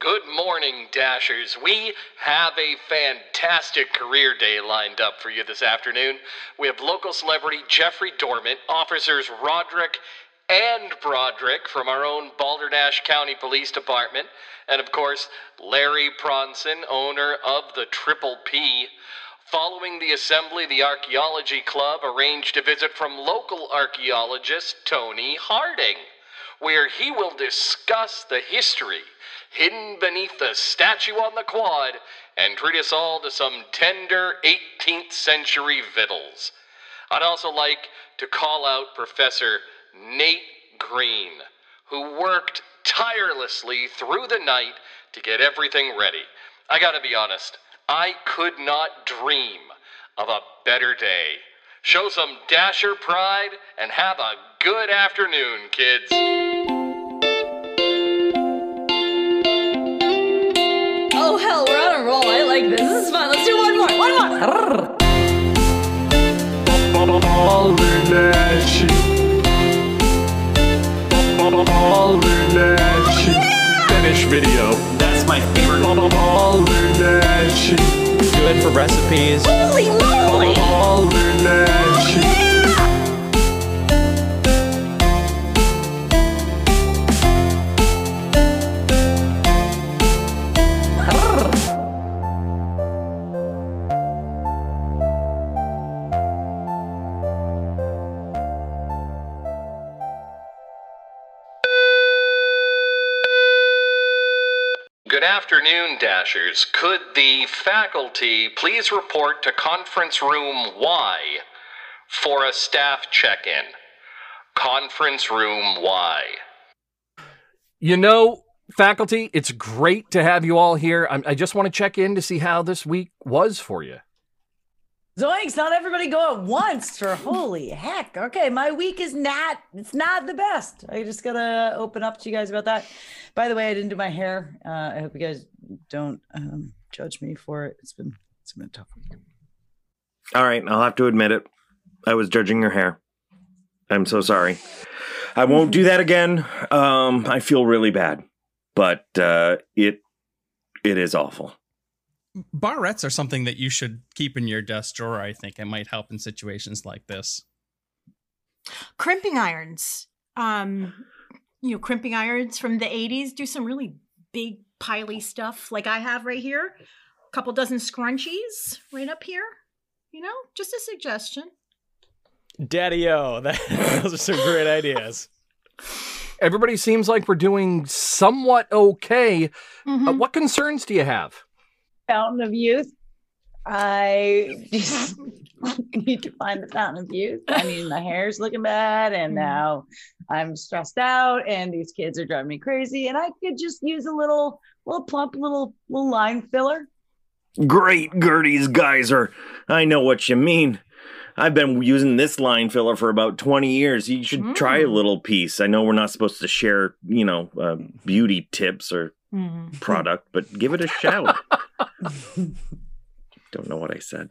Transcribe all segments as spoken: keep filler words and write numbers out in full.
Good morning, Dashers. We have a fantastic career day lined up for you this afternoon. We have local celebrity Jeffrey Dormant, officers Roderick and Broderick from our own Balderdash County Police Department, and of course, Larry Pronson, owner of the Triple P. Following the assembly, the Archaeology Club arranged a visit from local archaeologist Tony Harding, where he will discuss the history hidden beneath the statue on the quad and treat us all to some tender eighteenth century victuals. I'd also like to call out Professor Nate Green, who worked tirelessly through the night to get everything ready. I gotta be honest, I could not dream of a better day. Show some Dasher pride and have a good afternoon, kids. Oh, hell, we're on a roll. I like this. This is fun. Let's do one more. One more. Balderdash. Balderdash. Finish video. That's my favorite. Balderdash. Good for recipes. Holy moly. Balderdash. Good afternoon, Dashers. Could the faculty please report to Conference Room Y for a staff check-in? Conference Room Y. You know, faculty, it's great to have you all here. I'm, I just want to check in to see how this week was for you. Zoinks, not everybody go at once for holy heck. Okay, my week is not, it's not the best. I just gotta open up to you guys about that. By the way, I didn't do my hair. Uh, I hope you guys don't um, judge me for it. It's been, it's been a tough week. All right, I'll have to admit it. I was judging your hair. I'm so sorry. I won't do that again. Um, I feel really bad, but uh, it it is awful. Barrettes are something that you should keep in your desk drawer. I think it might help in situations like this. Crimping irons. Um, you know, crimping irons from the eighties do some really big, piley stuff like I have right here. A couple dozen scrunchies right up here. You know, just a suggestion. Daddy-o, that, those are some great ideas. Everybody seems like we're doing somewhat okay. Mm-hmm. Uh, what concerns do you have? Fountain of Youth. I just need to find the Fountain of Youth. I mean, my hair's looking bad, and now I'm stressed out, and these kids are driving me crazy, and I could just use a little, little plump, little, little line filler. Great Gertie's Geyser. I know what you mean. I've been using this line filler for about twenty years. You should mm. try a little piece. I know we're not supposed to share, you know, uh, beauty tips or mm. product, but give it a shout. Don't know what I said.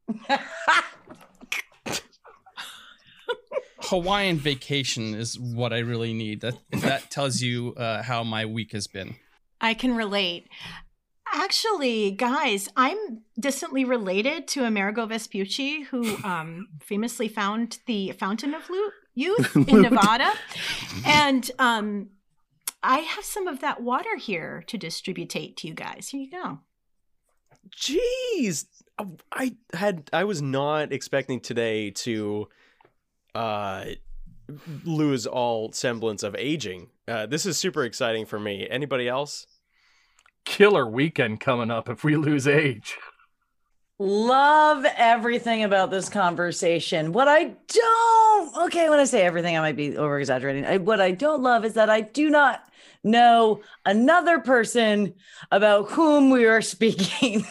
Hawaiian vacation is what I really need. That that tells you uh, how my week has been. I can relate. Actually, guys, I'm distantly related to Amerigo Vespucci, who um, famously found the Fountain of Lu- Youth in Nevada. And um, I have some of that water here to distribute to you guys. Here you go. Jeez. I had I was not expecting today to uh, lose all semblance of aging. Uh, this is super exciting for me. Anybody else? Killer weekend coming up if we lose age. Love everything about this conversation. What I don't, okay, when I say everything, I might be over exaggerating. I, what I don't love is that I do not know another person about whom we are speaking.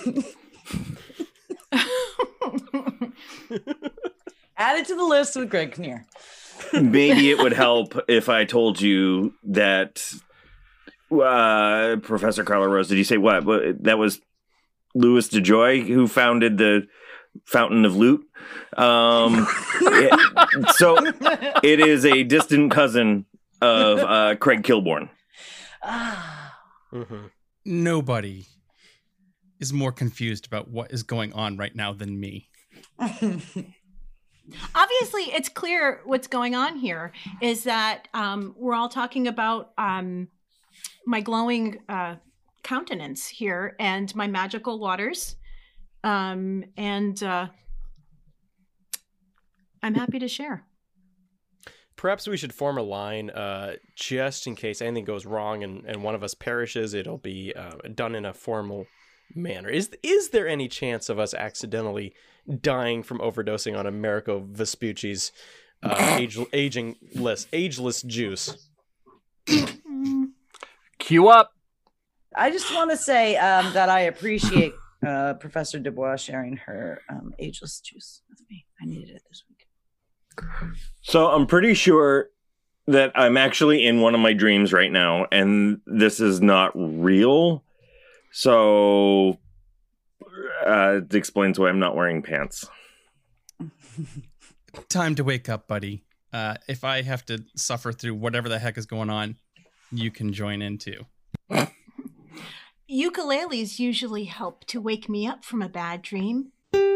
Add it to the list with Greg Kinnear. Maybe it would help if I told you that uh, Professor Carla Rose, did you say what? That was Louis DeJoy who founded the Fountain of Loot. Um, it, so it is a distant cousin of uh, Craig Kilborn. Ah. Mm-hmm. nobody is more confused about what is going on right now than me. Obviously, it's clear what's going on here is that um, we're all talking about um, my glowing uh, countenance here and my magical waters. Um, and uh, I'm happy to share. Perhaps we should form a line uh, just in case anything goes wrong and, and one of us perishes. It'll be uh, done in a formal manner. Is is there any chance of us accidentally dying from overdosing on Amerigo Vespucci's uh, age, agingless, ageless juice? Cue up. I just want to say um, that I appreciate uh, Professor Dubois sharing her um, ageless juice with me. I needed it this week. So I'm pretty sure that I'm actually in one of my dreams right now, and this is not real. So uh, it explains why I'm not wearing pants. Time to wake up, buddy. Uh, if I have to suffer through whatever the heck is going on, you can join in too. Ukuleles usually help to wake me up from a bad dream.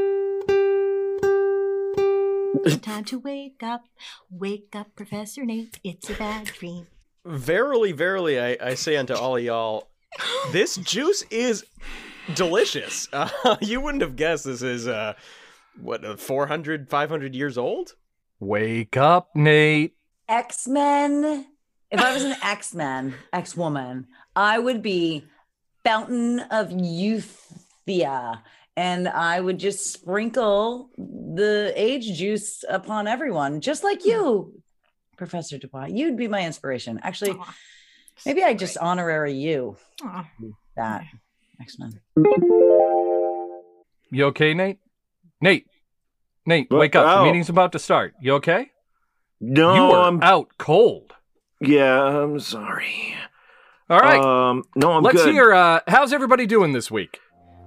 Time to wake up, wake up, Professor Nate. It's a bad dream. Verily, verily, I, I say unto all of y'all, this juice is delicious. Uh, you wouldn't have guessed this is, uh, what, uh, four hundred, five hundred years old? Wake up, Nate. X-Men. If I was an X-Men, X-woman, I would be Fountain of Youthia. And I would just sprinkle the age juice upon everyone, just like you, Professor Dubois. You'd be my inspiration. Actually, Aww. maybe I just honorary you Aww. that X-Men. You okay, Nate? Nate, Nate, Well, wake up. oh. The meeting's about to start. You okay? No, You are I'm out cold. yeah, I'm sorry. All right. Um, no, I'm Let's good. hear, uh, how's everybody doing this week?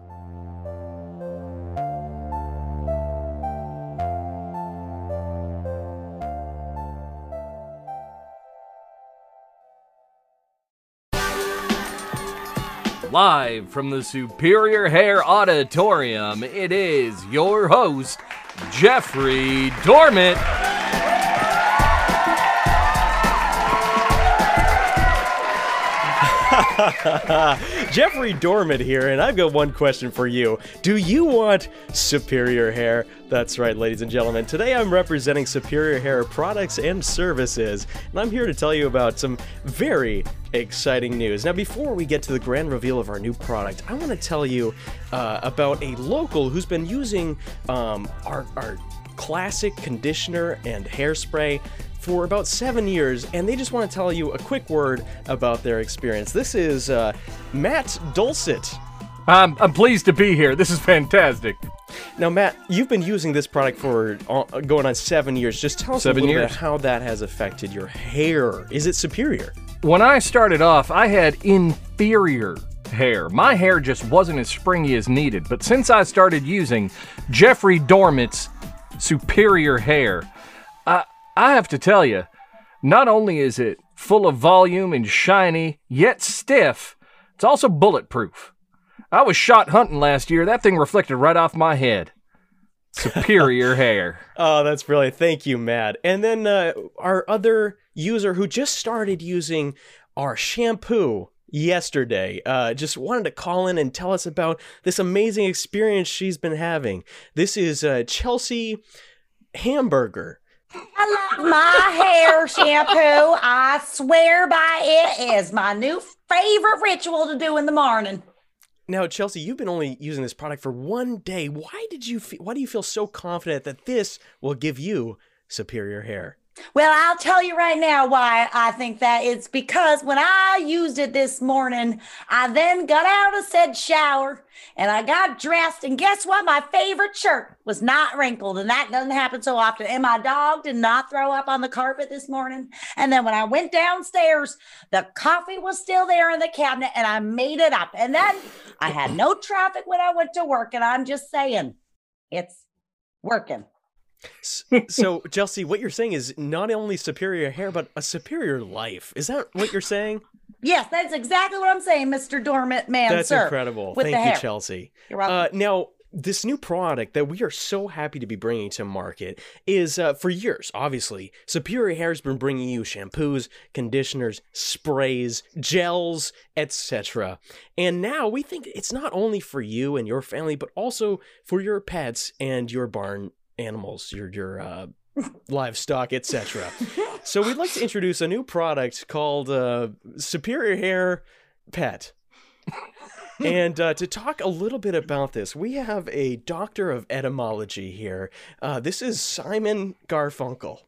Live from the Superior Hair Auditorium, it is your host, Jeffrey Dormant. Jeffrey Dormant here, and I've got one question for you. Do you want superior hair? That's right, ladies and gentlemen. Today I'm representing Superior Hair products and services, and I'm here to tell you about some very exciting news. Now, before we get to the grand reveal of our new product, I want to tell you uh, about a local who's been using um, our, our classic conditioner and hairspray for about seven years, and they just want to tell you a quick word about their experience. This is uh, Matt Dulcet. Um, I'm pleased to be here. This is fantastic. Now, Matt, you've been using this product for uh, going on seven years. Just tell us Seven a little years. bit how that has affected your hair. Is it superior? When I started off, I had inferior hair. My hair just wasn't as springy as needed. But since I started using Jeffrey Dormant's Superior Hair, I, I have to tell you, not only is it full of volume and shiny, yet stiff, it's also bulletproof. I was shot hunting last year. That thing reflected right off my head. Superior hair. Oh, that's brilliant. Thank you, Matt. And then uh, our other user who just started using our shampoo yesterday uh, just wanted to call in and tell us about this amazing experience she's been having. This is uh, Chelsea Hamburger. I love my hair shampoo. I swear by it is my new favorite ritual to do in the morning. Now, Chelsea, you've been only using this product for one day. Why did you? Fe- why do you feel so confident that this will give you superior hair? Well, I'll tell you right now why I think that. It's because when I used it this morning, I then got out of said shower and I got dressed, and guess what? My favorite shirt was not wrinkled, and that doesn't happen so often. And my dog did not throw up on the carpet this morning. And then when I went downstairs, the coffee was still there in the cabinet, and I made it up. And then I had no traffic when I went to work, and I'm just saying, it's working. So, Chelsea, what you're saying is not only superior hair, but a superior life. Is that what you're saying? Yes, that's exactly what I'm saying, Mister Dormant man, That's sir. incredible. With the Thank you, hair. Chelsea. You're welcome. Uh, now, this new product that we are so happy to be bringing to market is, uh, for years, obviously, Superior Hair has been bringing you shampoos, conditioners, sprays, gels, et cetera. And now we think it's not only for you and your family, but also for your pets and your barn animals, your your uh, livestock, et cetera. So we'd like to introduce a new product called uh, Superior Hair Pet. And uh, to talk a little bit about this, we have a doctor of etymology here. Uh, this is Simon Garfunkel.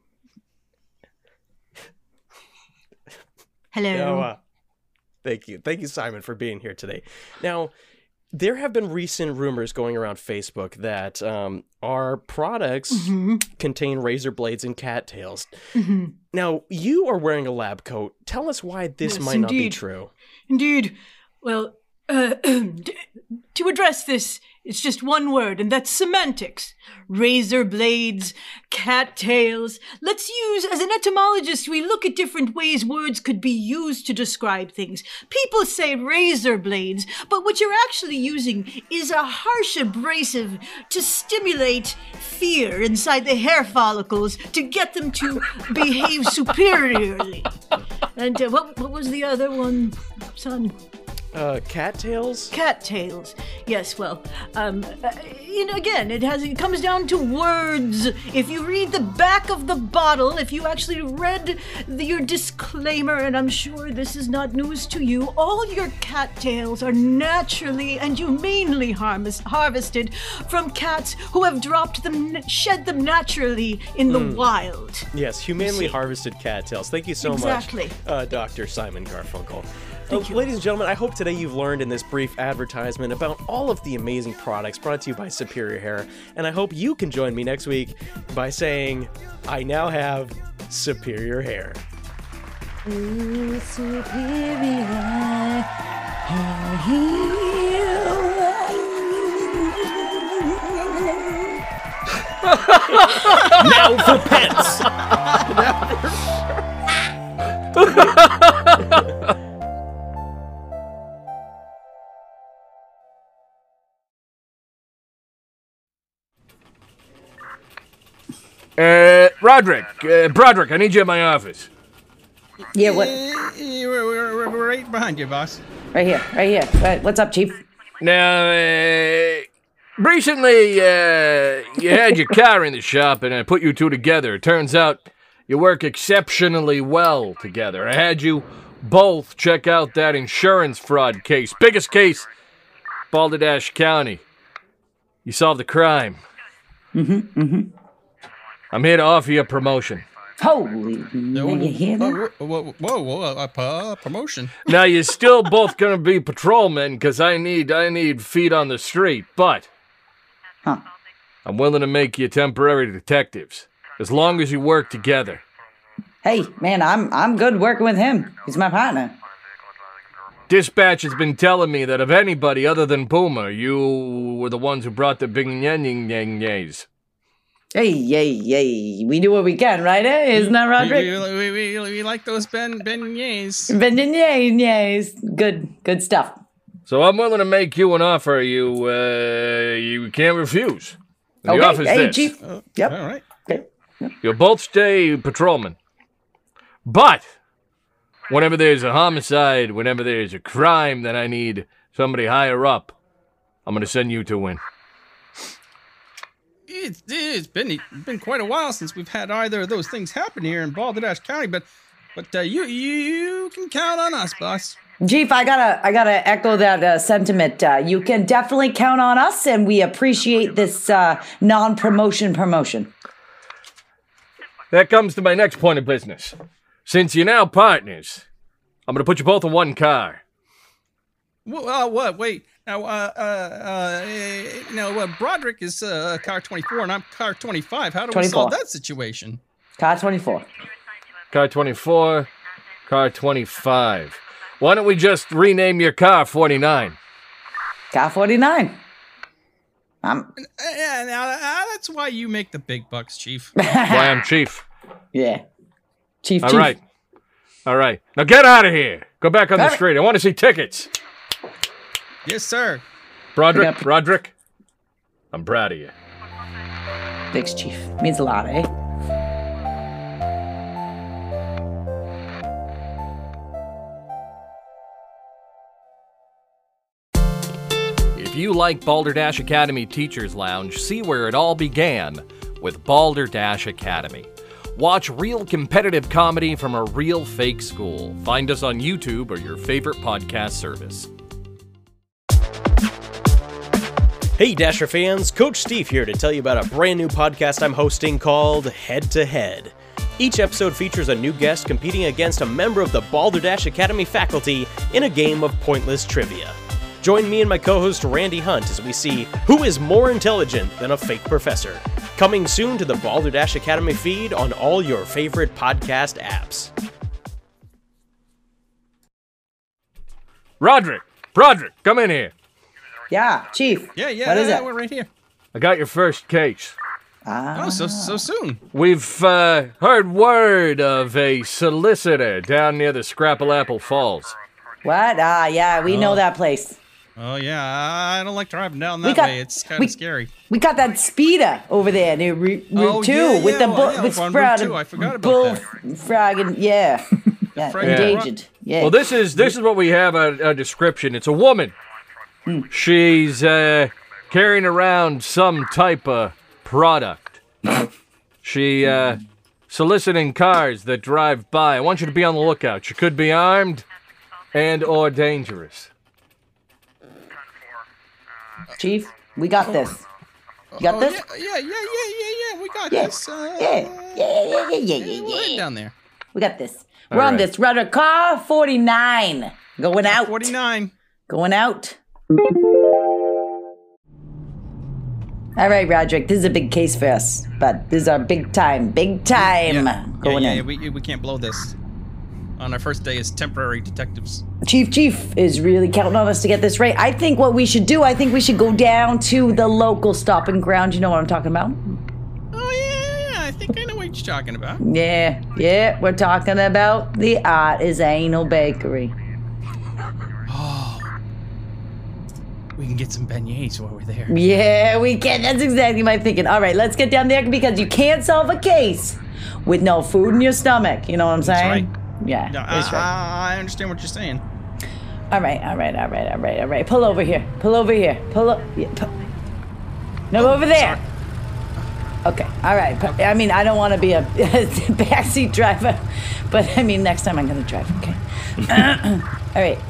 Hello. Now, uh, thank you. Thank you, Simon, for being here today. Now, there have been recent rumors going around Facebook that um, our products Mm-hmm. contain razor blades and cattails. Mm-hmm. Now, you are wearing a lab coat. Tell us why this Yes, might not be indeed. true. Indeed. Well, uh, to address this, it's just one word, and that's semantics. Razor blades, cattails. Let's use, as an etymologist, we look at different ways words could be used to describe things. People say razor blades, but what you're actually using is a harsh abrasive to stimulate fear inside the hair follicles to get them to behave superiorly. And uh, what, what was the other one, son? Uh, cattails? Cattails. Yes, well, um, uh, you know, again, it has it comes down to words. If you read the back of the bottle, if you actually read the, your disclaimer, and I'm sure this is not news to you, all your cattails are naturally and humanely harvest, harvested from cats who have dropped them, shed them naturally in the wild. Yes, humanely see. harvested cattails. Thank you so Exactly. much, uh, Doctor Simon Garfunkel. Thank Uh, you. ladies and gentlemen, I hope today you've learned in this brief advertisement about all of the amazing products brought to you by Superior Hair, and I hope you can join me next week by saying, I now have superior hair. Ooh, superior Now for pets. Uh, Roderick, uh, Broderick, I need you at my office. Yeah, what? Eh, eh, We're, we're, we're right behind you, boss. Right here, right here. Right, what's up, Chief? Now, uh, recently, uh, you had your car in the shop and I put you two together. It turns out you work exceptionally well together. I had you both check out that insurance fraud case. Biggest case, Balderdash County. You solved the crime. Mm-hmm, mm-hmm. I'm here to offer you a promotion. Holy, now you hear that? Whoa, whoa, whoa, whoa, uh, uh, promotion. Now, you're still both gonna be patrolmen, because I need, I need feet on the street, but Huh. I'm willing to make you temporary detectives, as long as you work together. Hey, man, I'm I'm good working with him. He's my partner. Dispatch has been telling me that of anybody other than Puma, you were the ones who brought the big yang-yang-yangs. Hey, yay, yay. We do what we can, right? Eh? Isn't that We, Roderick? we, we, we, we like those Ben beignets. Bending yay, yays. Good, good stuff. So I'm willing to make you an offer you, uh, you can't refuse. And the Okay, offer's hey, this. Chief. Oh, Yep. All right. Okay. You'll both stay patrolmen. But whenever there's a homicide, whenever there's a crime that I need somebody higher up, I'm going to send you two in. It's, it's been been quite a while since we've had either of those things happen here in Balderdash County, but but uh, you you can count on us, boss. Chief, I gotta, I gotta echo that uh, sentiment. Uh, you can definitely count on us, and we appreciate this uh, non-promotion promotion. That comes to my next point of business. Since you're now partners, I'm going to put you both in one car. Well, uh, what? Wait. Now, uh, uh, uh, eh, now, uh, Broderick is uh, car twenty-four, and I'm car twenty-five. How do we solve twenty-four. that situation? Car twenty-four. Car twenty-four, car twenty-five. Why don't we just rename your car forty-nine? Car forty-nine. I'm, Uh, yeah, now uh, that's why you make the big bucks, Chief. Why I'm chief. yeah. Chief, All Chief. right. All right. Now get out of here. Go back on the Perfect. street. I want to see tickets. Yes, sir. Broderick, Yep. Roderick, I'm proud of you. Thanks, Chief. Means a lot, eh? If you like Balderdash Academy Teachers Lounge, see where it all began with Balderdash Academy. Watch real competitive comedy from a real fake school. Find us on YouTube or your favorite podcast service. Hey Dasher fans, Coach Steve here to tell you about a brand new podcast I'm hosting called Head to Head. Each episode features a new guest competing against a member of the Balderdash Academy faculty in a game of pointless trivia. Join me and my co-host Randy Hunt as we see who is more intelligent than a fake professor. Coming soon to the Balderdash Academy feed on all your favorite podcast apps. Roderick, Broderick, come in here. Yeah, Chief. Yeah, yeah, What is yeah, it? we're right here. I got your first case. Ah. Oh, so so soon. We've uh, heard word of a solicitor down near the Scrapple-Apple Falls. What? Ah, yeah, we know that place. Oh yeah, I don't like driving down We that got- way. It's kind we- of scary. We got that speeder over there near Route, Route Oh, two yeah, with yeah, the well, bull, yeah, with on Route sprouted two, I forgot about bull that. fragging, yeah, yeah, Frag- endangered, yeah. Well, this is this is what we have a, a description. It's a woman. She's uh, carrying around some type of product. She uh, soliciting cars that drive by. I want you to be on the lookout. She could be armed and or dangerous. Chief, we got this. You got Oh, this? yeah, yeah, yeah, yeah, yeah, yeah. We got Yeah, this. Uh, yeah, yeah, yeah, yeah, yeah, yeah, We'll head yeah. down there. We got this. All We're on right. this rudder car forty-nine. Going out. Forty-nine. Going out. All right, Roderick, this is a big case for us, but this is our big time, big time Yeah, going yeah, yeah, in. we we can't blow this. On our first day as temporary detectives. Chief Chief is really counting on us to get this right. I think what we should do, I think we should go down to the local stopping ground. You know what I'm talking about? Oh yeah, yeah, I think I know what you're talking about. Yeah, yeah, we're talking about the Art is Anal Bakery. We can get some beignets while we're there. Yeah, we can. That's exactly my thinking. All right, let's get down there because you can't solve a case with no food in your stomach. You know what I'm That's saying? right. Yeah, No, that's I, right. I, I understand what you're saying. All right, all right, all right, all right, all right. Pull over here. Pull over here. Pull up. Yeah, pull. No, over there. Okay, all right. But, I mean, I don't want to be a backseat driver, but I mean, next time I'm going to drive, okay? All right.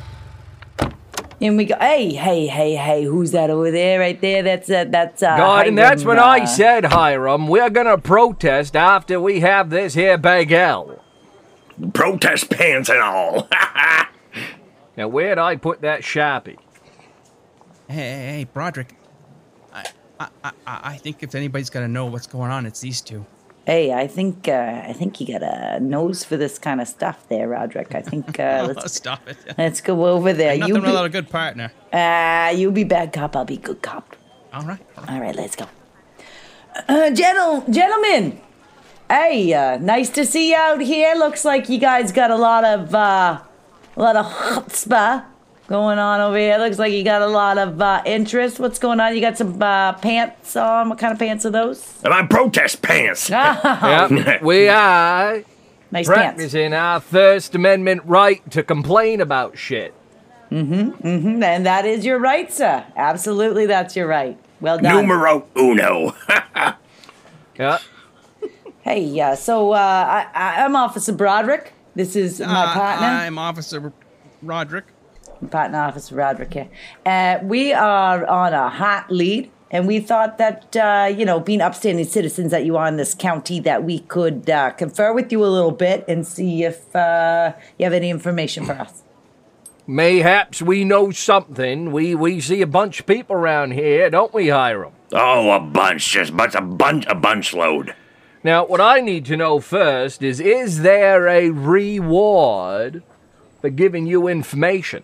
In we go. Hey, hey, hey, hey, who's that over there right there? That's, uh, that's, uh, God, and that's Hiram, what I uh, said, Hiram. We're gonna protest after we have this here bagel. Protest pants and all. Now, where'd I put that Sharpie? Hey, hey, hey, Broderick. I, I, I, I think if anybody's gonna know what's going on, it's these two. Hey, I think, uh, I think you got a nose for this kind of stuff there, Roderick. I think, uh, let's, Stop it. let's go over there. Nothing You be, without a good partner. uh, you be bad cop, I'll be good cop. All right. All right. All right, let's go. Uh, gentle, gentlemen, hey, uh, nice to see you out here. Looks like you guys got a lot of, uh, a lot of chutzpah going on over here. Looks like you got a lot of uh, interest. What's going on? You got some uh, pants on. What kind of pants are those? My protest pants. Yep, we are Nice pants. practicing our First Amendment right to complain about shit. Mm-hmm, and that is your right, sir. Absolutely, that's your right. Well done. Numero uno. Yeah. Hey, uh, so uh, I, I, I'm Officer Broderick. This is my Uh, partner. I'm Officer Roderick. Partner Officer Roderick here. Uh, we are on a hot lead, and we thought that, uh, you know, being upstanding citizens that you are in this county, that we could uh, confer with you a little bit and see if uh, you have any information for us. Mayhaps we know something. We we see a bunch of people around here, don't we, Hiram? Oh, a bunch, just but a bunch, a bunch load. Now, what I need to know first is, is there a reward for giving you information?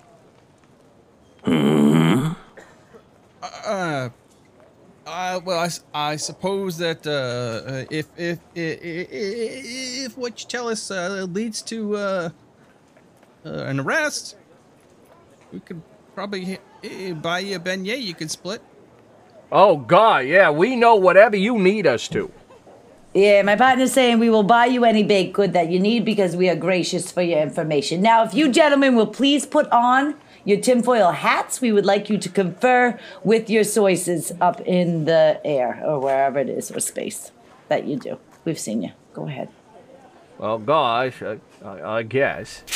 Uh, uh, well, I, s- I suppose that uh, uh, if, if if if if what you tell us uh, leads to uh, uh, an arrest, we could probably uh, buy you a beignet you can split. Oh, God, yeah, we know whatever you need us to. Yeah, my partner's saying we will buy you any baked good that you need because we are gracious for your information. Now, if you gentlemen will please put on your tinfoil hats, we would like you to confer with your sources up in the air or wherever it is or space that you do. We've seen you. Go ahead. Well, gosh, I, I, I guess.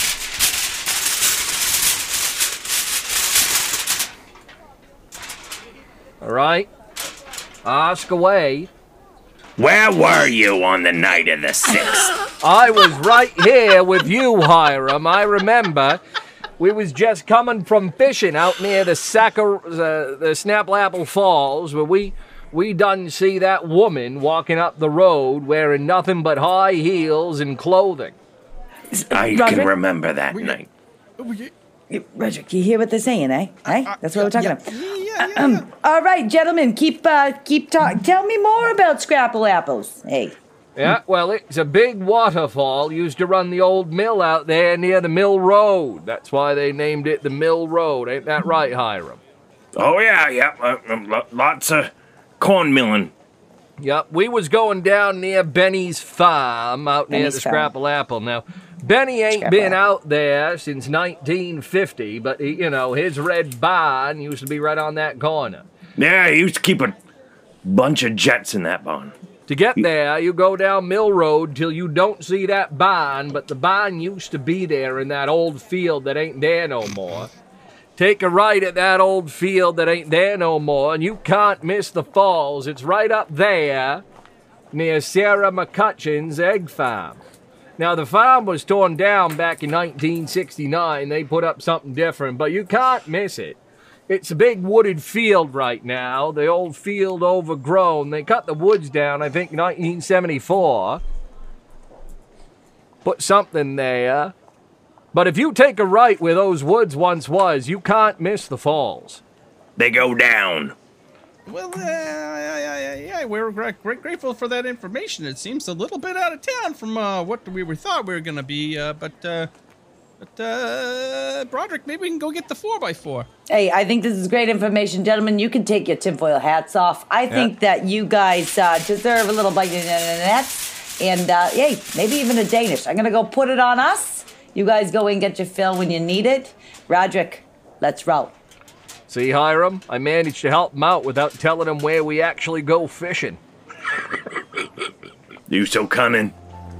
All right, ask away. Where were you on the night of the sixth? I was right here with you, Hiram. I remember. We was just coming from fishing out near the Sacker, uh, the Snapple Falls, where we we done see that woman walking up the road wearing nothing but high heels and clothing. I Roderick? can remember that night. Roderick, you hear what they're saying, eh? Eh? That's what we're talking yeah, about. Yeah, yeah, yeah. Um, all right, gentlemen, keep uh, keep talking. Tell me more about Scrapple Apples. Hey. Yeah, well, it's a big waterfall used to run the old mill out there near the Mill Road. That's why they named it the Mill Road. Ain't that right, Hiram? Oh, yeah, yeah. Uh, uh, lots of corn milling. Yep, we was going down near Benny's farm out near Benny's the farm. Scrapple Apple. Now, Benny ain't Scrapple been Apple. out there since nineteen fifty, but, he, you know, his red barn used to be right on that corner. Yeah, he used to keep a bunch of jets in that barn. To get there, you go down Mill Road till you don't see that barn, but the barn used to be there in that old field that ain't there no more. Take a right at that old field that ain't there no more, and you can't miss the falls. It's right up there near Sarah McCutcheon's egg farm. Now, the farm was torn down back in nineteen sixty-nine. They put up something different, but you can't miss it. It's a big wooded field right now, the old field overgrown. They cut the woods down, I think, nineteen seventy-four. Put something there. But if you take a right where those woods once was, you can't miss the falls. They go down. Well, uh, yeah, yeah, yeah, yeah, we're gra- great grateful for that information. It seems a little bit out of town from uh, what we were thought we were gonna be, uh, but, uh, but, uh, Broderick, maybe we can go get the four by four. Hey, I think this is great information, gentlemen. You can take your tinfoil hats off. I think that you guys uh, deserve a little bite in the nets, and uh, hey, maybe even a Danish. I'm gonna go put it on us. You guys go and get your fill when you need it. Roderick, let's roll. See, Hiram, I managed to help him out without telling him where we actually go fishing. You so cunning.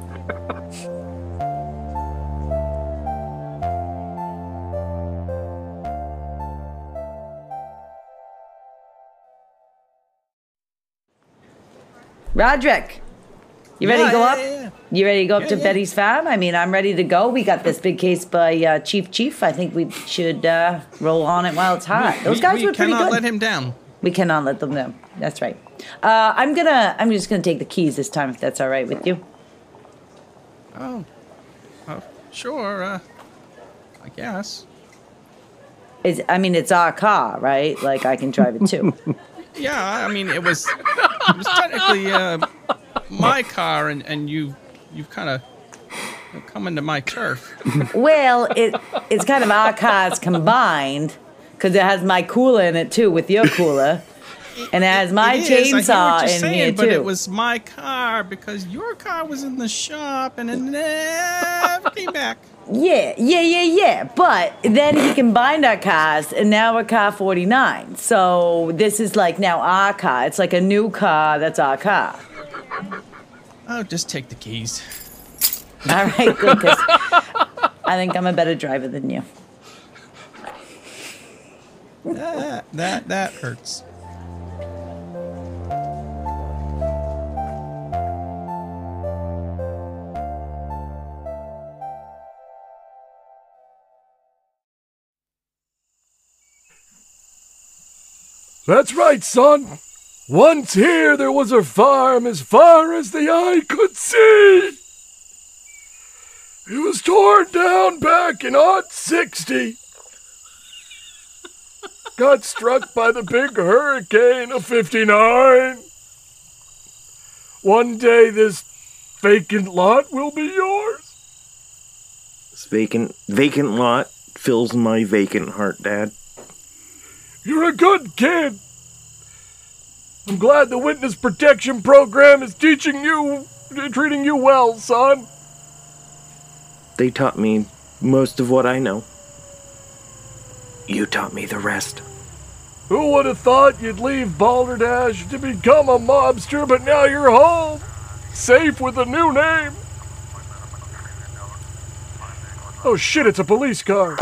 Roderick, you ready Yeah, to go yeah, up? yeah, yeah. You ready to go up Yeah, to yeah. Betty's farm? I mean, I'm ready to go. We got this big case by uh, Chief Chief. I think we should uh, roll on it while it's hot. Those we, guys we were pretty cannot good. let him down. We cannot let them down. That's right. Uh, I'm gonna. I'm just gonna take the keys this time, if that's all right with you. Oh, oh sure, uh, I guess. It's, I mean, it's our car, right? Like I can drive it too. Yeah, I mean, it was, it was technically uh, my car, and, and you, you've kind of come into my turf. Well, it it's kind of our cars combined because it has my cooler in it too, with your cooler, and it has my It is, I hear chainsaw what you're in saying, here but too. it was my car because your car was in the shop and it never came back. Yeah, yeah, yeah, yeah. But then he combined our cars, and now we're car forty-nine. So this is like now our car. It's like a new car that's our car. Oh, just take the keys. All right, good. 'Cause I think I'm a better driver than you. That, that, that hurts. That's right, son. Once here there was a farm as far as the eye could see. It was torn down back in odd sixty. Got struck by the big hurricane of fifty-nine. One day this vacant lot will be yours. This vacant, vacant lot fills my vacant heart, Dad. You're a good kid. I'm glad the witness protection program is teaching you, treating you well, son. They taught me most of what I know. You taught me the rest. Who would have thought you'd leave Balderdash to become a mobster, but now you're home, safe with a new name. Oh shit, it's a police car.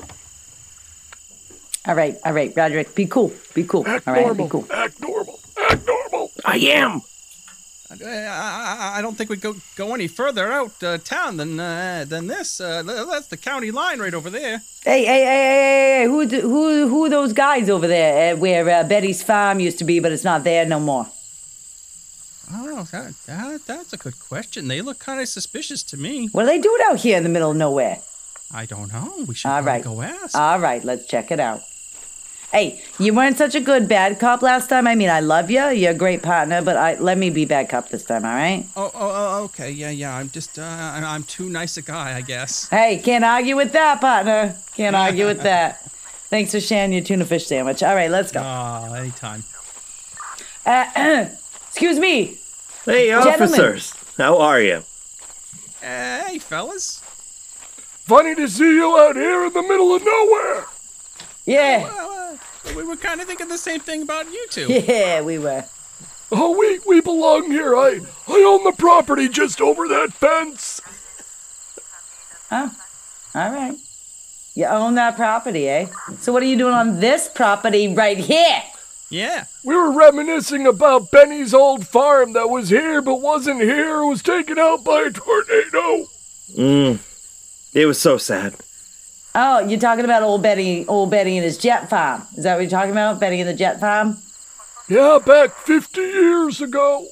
All right, all right, Roderick, be cool, be cool. Act all right, normal, be cool. act normal, act normal. I am! I, I, I don't think we go go any further out uh, town than uh, than this. Uh, that's the county line right over there. Hey, hey, hey, hey, hey, who, d- who, who are those guys over there uh, where uh, Betty's farm used to be, but it's not there no more? Oh, that, that that's a good question. They look kind of suspicious to me. What are they doing out here in the middle of nowhere? I don't know. We should All probably right. go ask. All right, let's check it out. Hey, you weren't such a good bad cop last time. I mean, I love you. You're a great partner, but I let me be bad cop this time, all right? Oh, oh, oh, okay. Yeah, yeah. I'm just, uh, I'm, I'm too nice a guy, I guess. Hey, can't argue with that, partner. Can't argue with that. Thanks for sharing your tuna fish sandwich. All right, let's go. Oh, anytime. Uh, excuse me. Hey, Gentlemen. officers. How are you? Hey, fellas. Funny to see you out here in the middle of nowhere. Yeah. Well, uh, we were kind of thinking the same thing about you two. Yeah, we were. Oh, we, we belong here. I, I own the property just over that fence. Oh, all right. You own that property, eh? So what are you doing on this property right here? Yeah. We were reminiscing about Benny's old farm that was here but wasn't here. It was taken out by a tornado. Mm. It was so sad. Oh, you're talking about old Betty, old Betty and his jet farm. Is that what you're talking about? Betty and the jet farm? Yeah, back fifty years ago.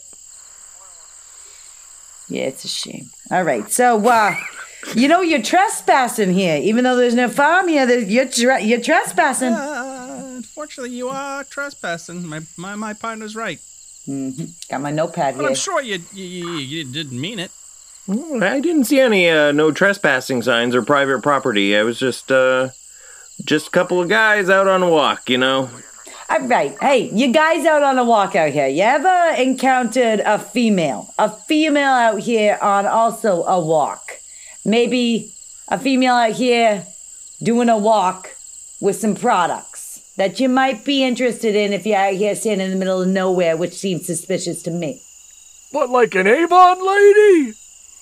Yeah, it's a shame. All right, so, uh, you know, you're trespassing here. Even though there's no farm here, there- you're, tre- you're trespassing. Uh, unfortunately, you are trespassing. My my, my partner's right. Mm-hmm. Got my notepad But here. I'm sure you, you, you, you didn't mean it. I didn't see any uh, no trespassing signs or private property. I was just uh, just a couple of guys out on a walk, you know. All right. Hey, you guys out on a walk out here. You ever encountered a female? A female out here on also a walk. Maybe a female out here doing a walk with some products that you might be interested in if you're out here standing in the middle of nowhere, which seems suspicious to me. What, like an Avon lady?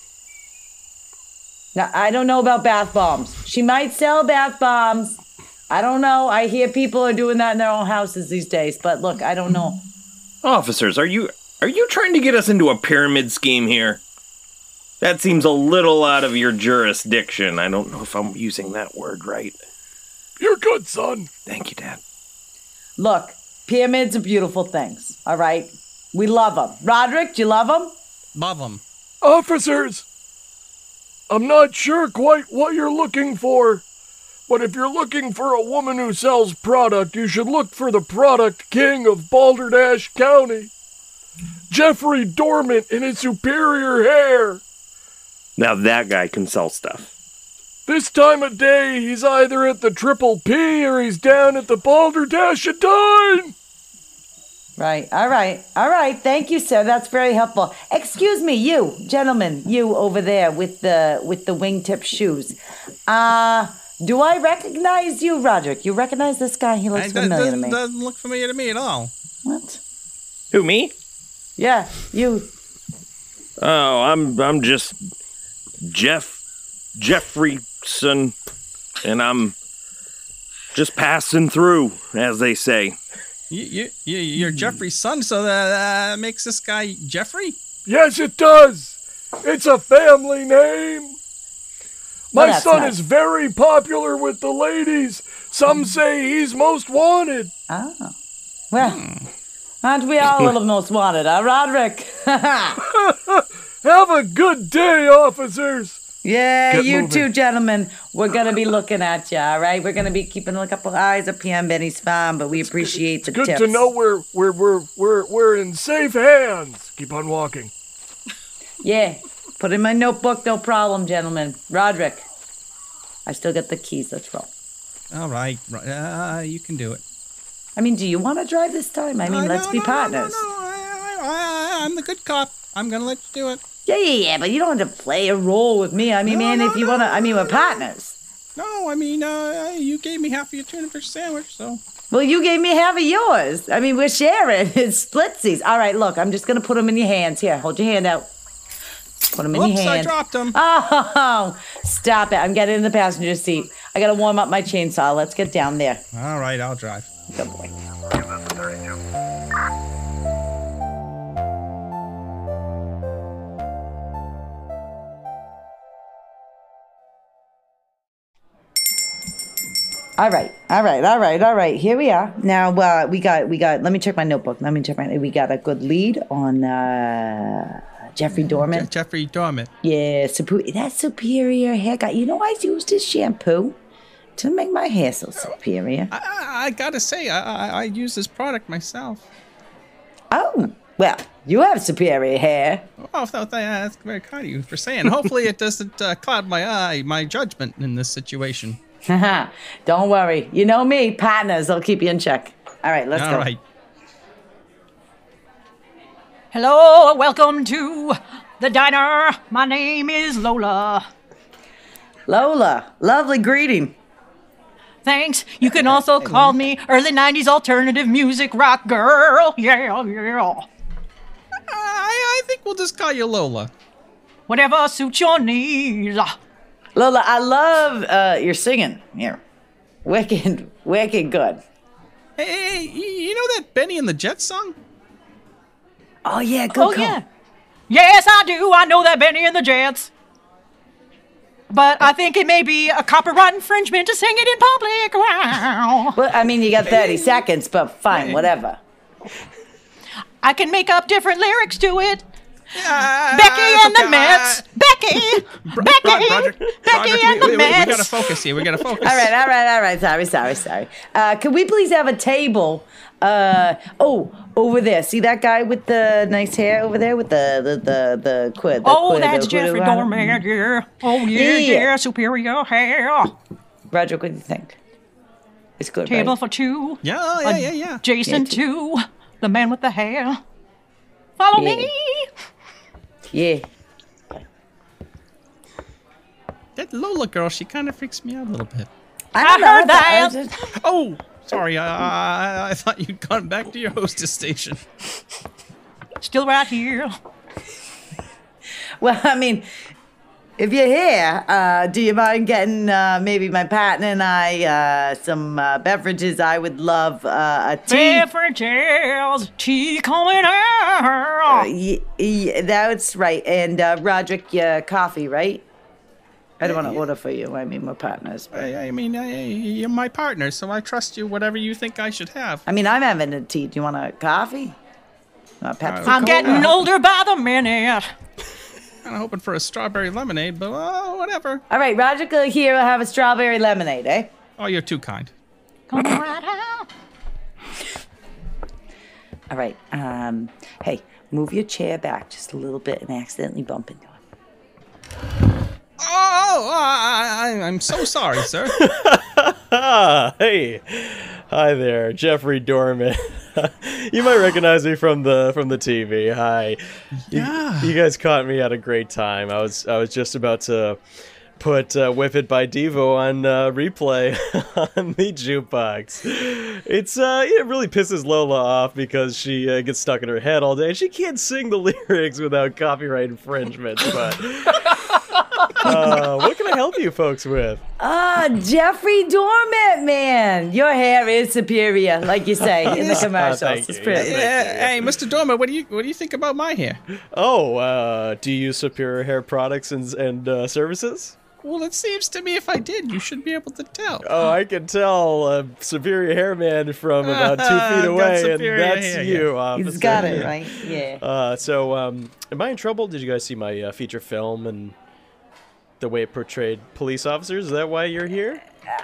Now, I don't know about bath bombs. She might sell bath bombs. I don't know. I hear people are doing that in their own houses these days, but look, I don't know. Officers, are you are you trying to get us into a pyramid scheme here? That seems a little out of your jurisdiction. I don't know if I'm using that word right. You're good, son. Thank you, Dad. Look, pyramids are beautiful things, all right? We love them. Roderick, do you love them? Love 'em. Officers, I'm not sure quite what you're looking for, but if you're looking for a woman who sells product, you should look for the product king of Balderdash County, Jeffrey Dormant in his superior hair. Now that guy can sell stuff. This time of day, he's either at the Triple P or he's down at the Balderdashadine. Right, all right, all right. Thank you, sir. That's very helpful. Excuse me, you, gentlemen, you over there with the with the wingtip shoes. Uh, do I recognize you, Roderick? You recognize this guy? He looks Hey, that familiar to doesn't, me. doesn't look familiar to me at all. What? Who, me? Yeah, you. Oh, I'm I'm just Jeff Jeffreyson, and I'm just passing through, as they say. You, you, you, you're Jeffrey's son, so that uh, makes this guy Jeffrey? Yes, it does. It's a family name. Well, My that's son nice. is very popular with the ladies. Some say he's most wanted. Oh. Well, aren't we all a little most wanted, huh, Roderick? Have a good day, officers. Yeah, Get you moving. too, gentlemen. We're going to be looking at you, all right? We're going to be keeping a couple eyes up here on Benny's farm, but we appreciate the Good tips. to know we're we're we're we're we're in safe hands. Keep on walking. Yeah, put in my notebook, no problem, gentlemen. Roderick, I still got the keys. Let's roll. All right, right, uh, you can do it. I mean, do you want to drive this time? I mean, Uh, let's no, be no, partners. No, no, no. I, I, I, I'm the good cop. I'm gonna let you do it. Yeah, yeah, yeah, but you don't have to play a role with me. I mean, No, man, no, if you no, want to, no, I mean, we're no. partners. No, I mean, uh, you gave me half of your tuna fish sandwich, so. Well, you gave me half of yours. I mean, we're sharing. It's splitsies. All right, look, I'm just going to put them in your hands. Here, hold your hand out. Put them in Oops, your I hand. dropped them. Oh, stop it. I'm getting in the passenger seat. I got to warm up my chainsaw. Let's get down there. All right, I'll drive. Good boy. All right, all right, all right, all right. Here we are. Now uh, we got, we got. Let me check my notebook. Let me check my. We got a good lead on uh, Jeffrey Dorman. Je- Jeffrey Dorman. Yeah, super, that superior haircut. You know, I used his shampoo to make my hair so superior. I, I, I gotta say, I, I, I use this product myself. Oh, well, you have superior hair. Oh, th- th- that's very kind of you for saying. Hopefully, it doesn't uh, cloud my eye, my judgment in this situation. Don't worry. You know me, partners. I'll keep you in check. All right, let's All go. right. Hello, welcome to the diner. My name is Lola. Lola, lovely greeting. Thanks. You can also call me early nineties alternative music rock girl. Yeah, yeah. I, I think we'll just call you Lola. Whatever suits your needs. Lola, I love uh, your singing here. Wicked, wicked good. Hey, hey, hey, you know that Benny and the Jets song? Oh, yeah, good Oh, call. yeah. Yes, I do. I know that Benny and the Jets. But I think it may be a copyright infringement to sing it in public. Wow. Well, I mean, you got thirty seconds, but fine, whatever. I can make up different lyrics to it. Uh, Becky it's and the okay. Mets. Becky. Bro- Becky. Bro- Broderick, Becky Broderick, and we, the we, we, we Mets. gotta focus here. We gotta focus. All right, all right, all right. Sorry, sorry, sorry. Uh, can we please have a table? Uh, oh, over there. See that guy with the nice hair over there with the the the the quid? The Oh, quid, that's the quid Jeffrey around- Dorman, yeah. Oh, yeah, Yeah. yeah, superior hair. Roger, what do you think? It's good, Table right? for two. Yeah, yeah, yeah, yeah. Jason Yeah, t- two. The man with the hair. Follow Yeah. me. Yeah. That Lola girl, she kind of freaks me out a little bit. I, I don't know, heard thought- I that. just- Oh, sorry. I, I, I thought you'd gone back to your hostess station. Still right here. Well, I mean, if you're here, uh, do you mind getting uh, maybe my partner and I uh, some uh, beverages? I would love uh, a tea. Beverages. Tea coming out. Y- y- that's right. And uh, Roderick, your coffee, right? I don't want to order for you. I mean, we're partners. But... I, I mean, I, you're my partner, so I trust you. Whatever you think I should have. I mean, I'm having a tea. Do you want a coffee? Uh, Pepsi? I'm getting older by the minute. Kind of hoping for a strawberry lemonade, but uh, whatever. All right, Roderick here will have a strawberry lemonade, eh? Oh, you're too kind. Come right out. All right. Um, hey, move your chair back just a little bit and accidentally bump into him. Oh, I, I, I'm so sorry, sir. Ah, hey, hi there, Jeffrey Dorman. You might recognize me from the from the T V. Hi, you, Yeah. you guys caught me at a great time. I was I was just about to put uh, "Whip It" by Devo on uh, replay on the jukebox. It's uh, it really pisses Lola off because she uh, gets stuck in her head all day and she can't sing the lyrics without copyright infringement. But uh, what can I help you folks with? Ah, Jeffrey Dormant, man. Your hair is superior, like you say in the commercials. thank It's you. pretty. Yeah, hey, Mister Dormer, what do you what do you think about my hair? Oh, uh, do you use superior hair products and and uh, services? Well, it seems to me if I did, you should be able to tell. Oh, I can tell a superior hairman from about two Got feet away, and superior that's hair, you, yeah. officer. He's got it, right? Yeah. Uh, so, um, am I in trouble? Did you guys see my uh, feature film and the way it portrayed police officers? Is that why you're here?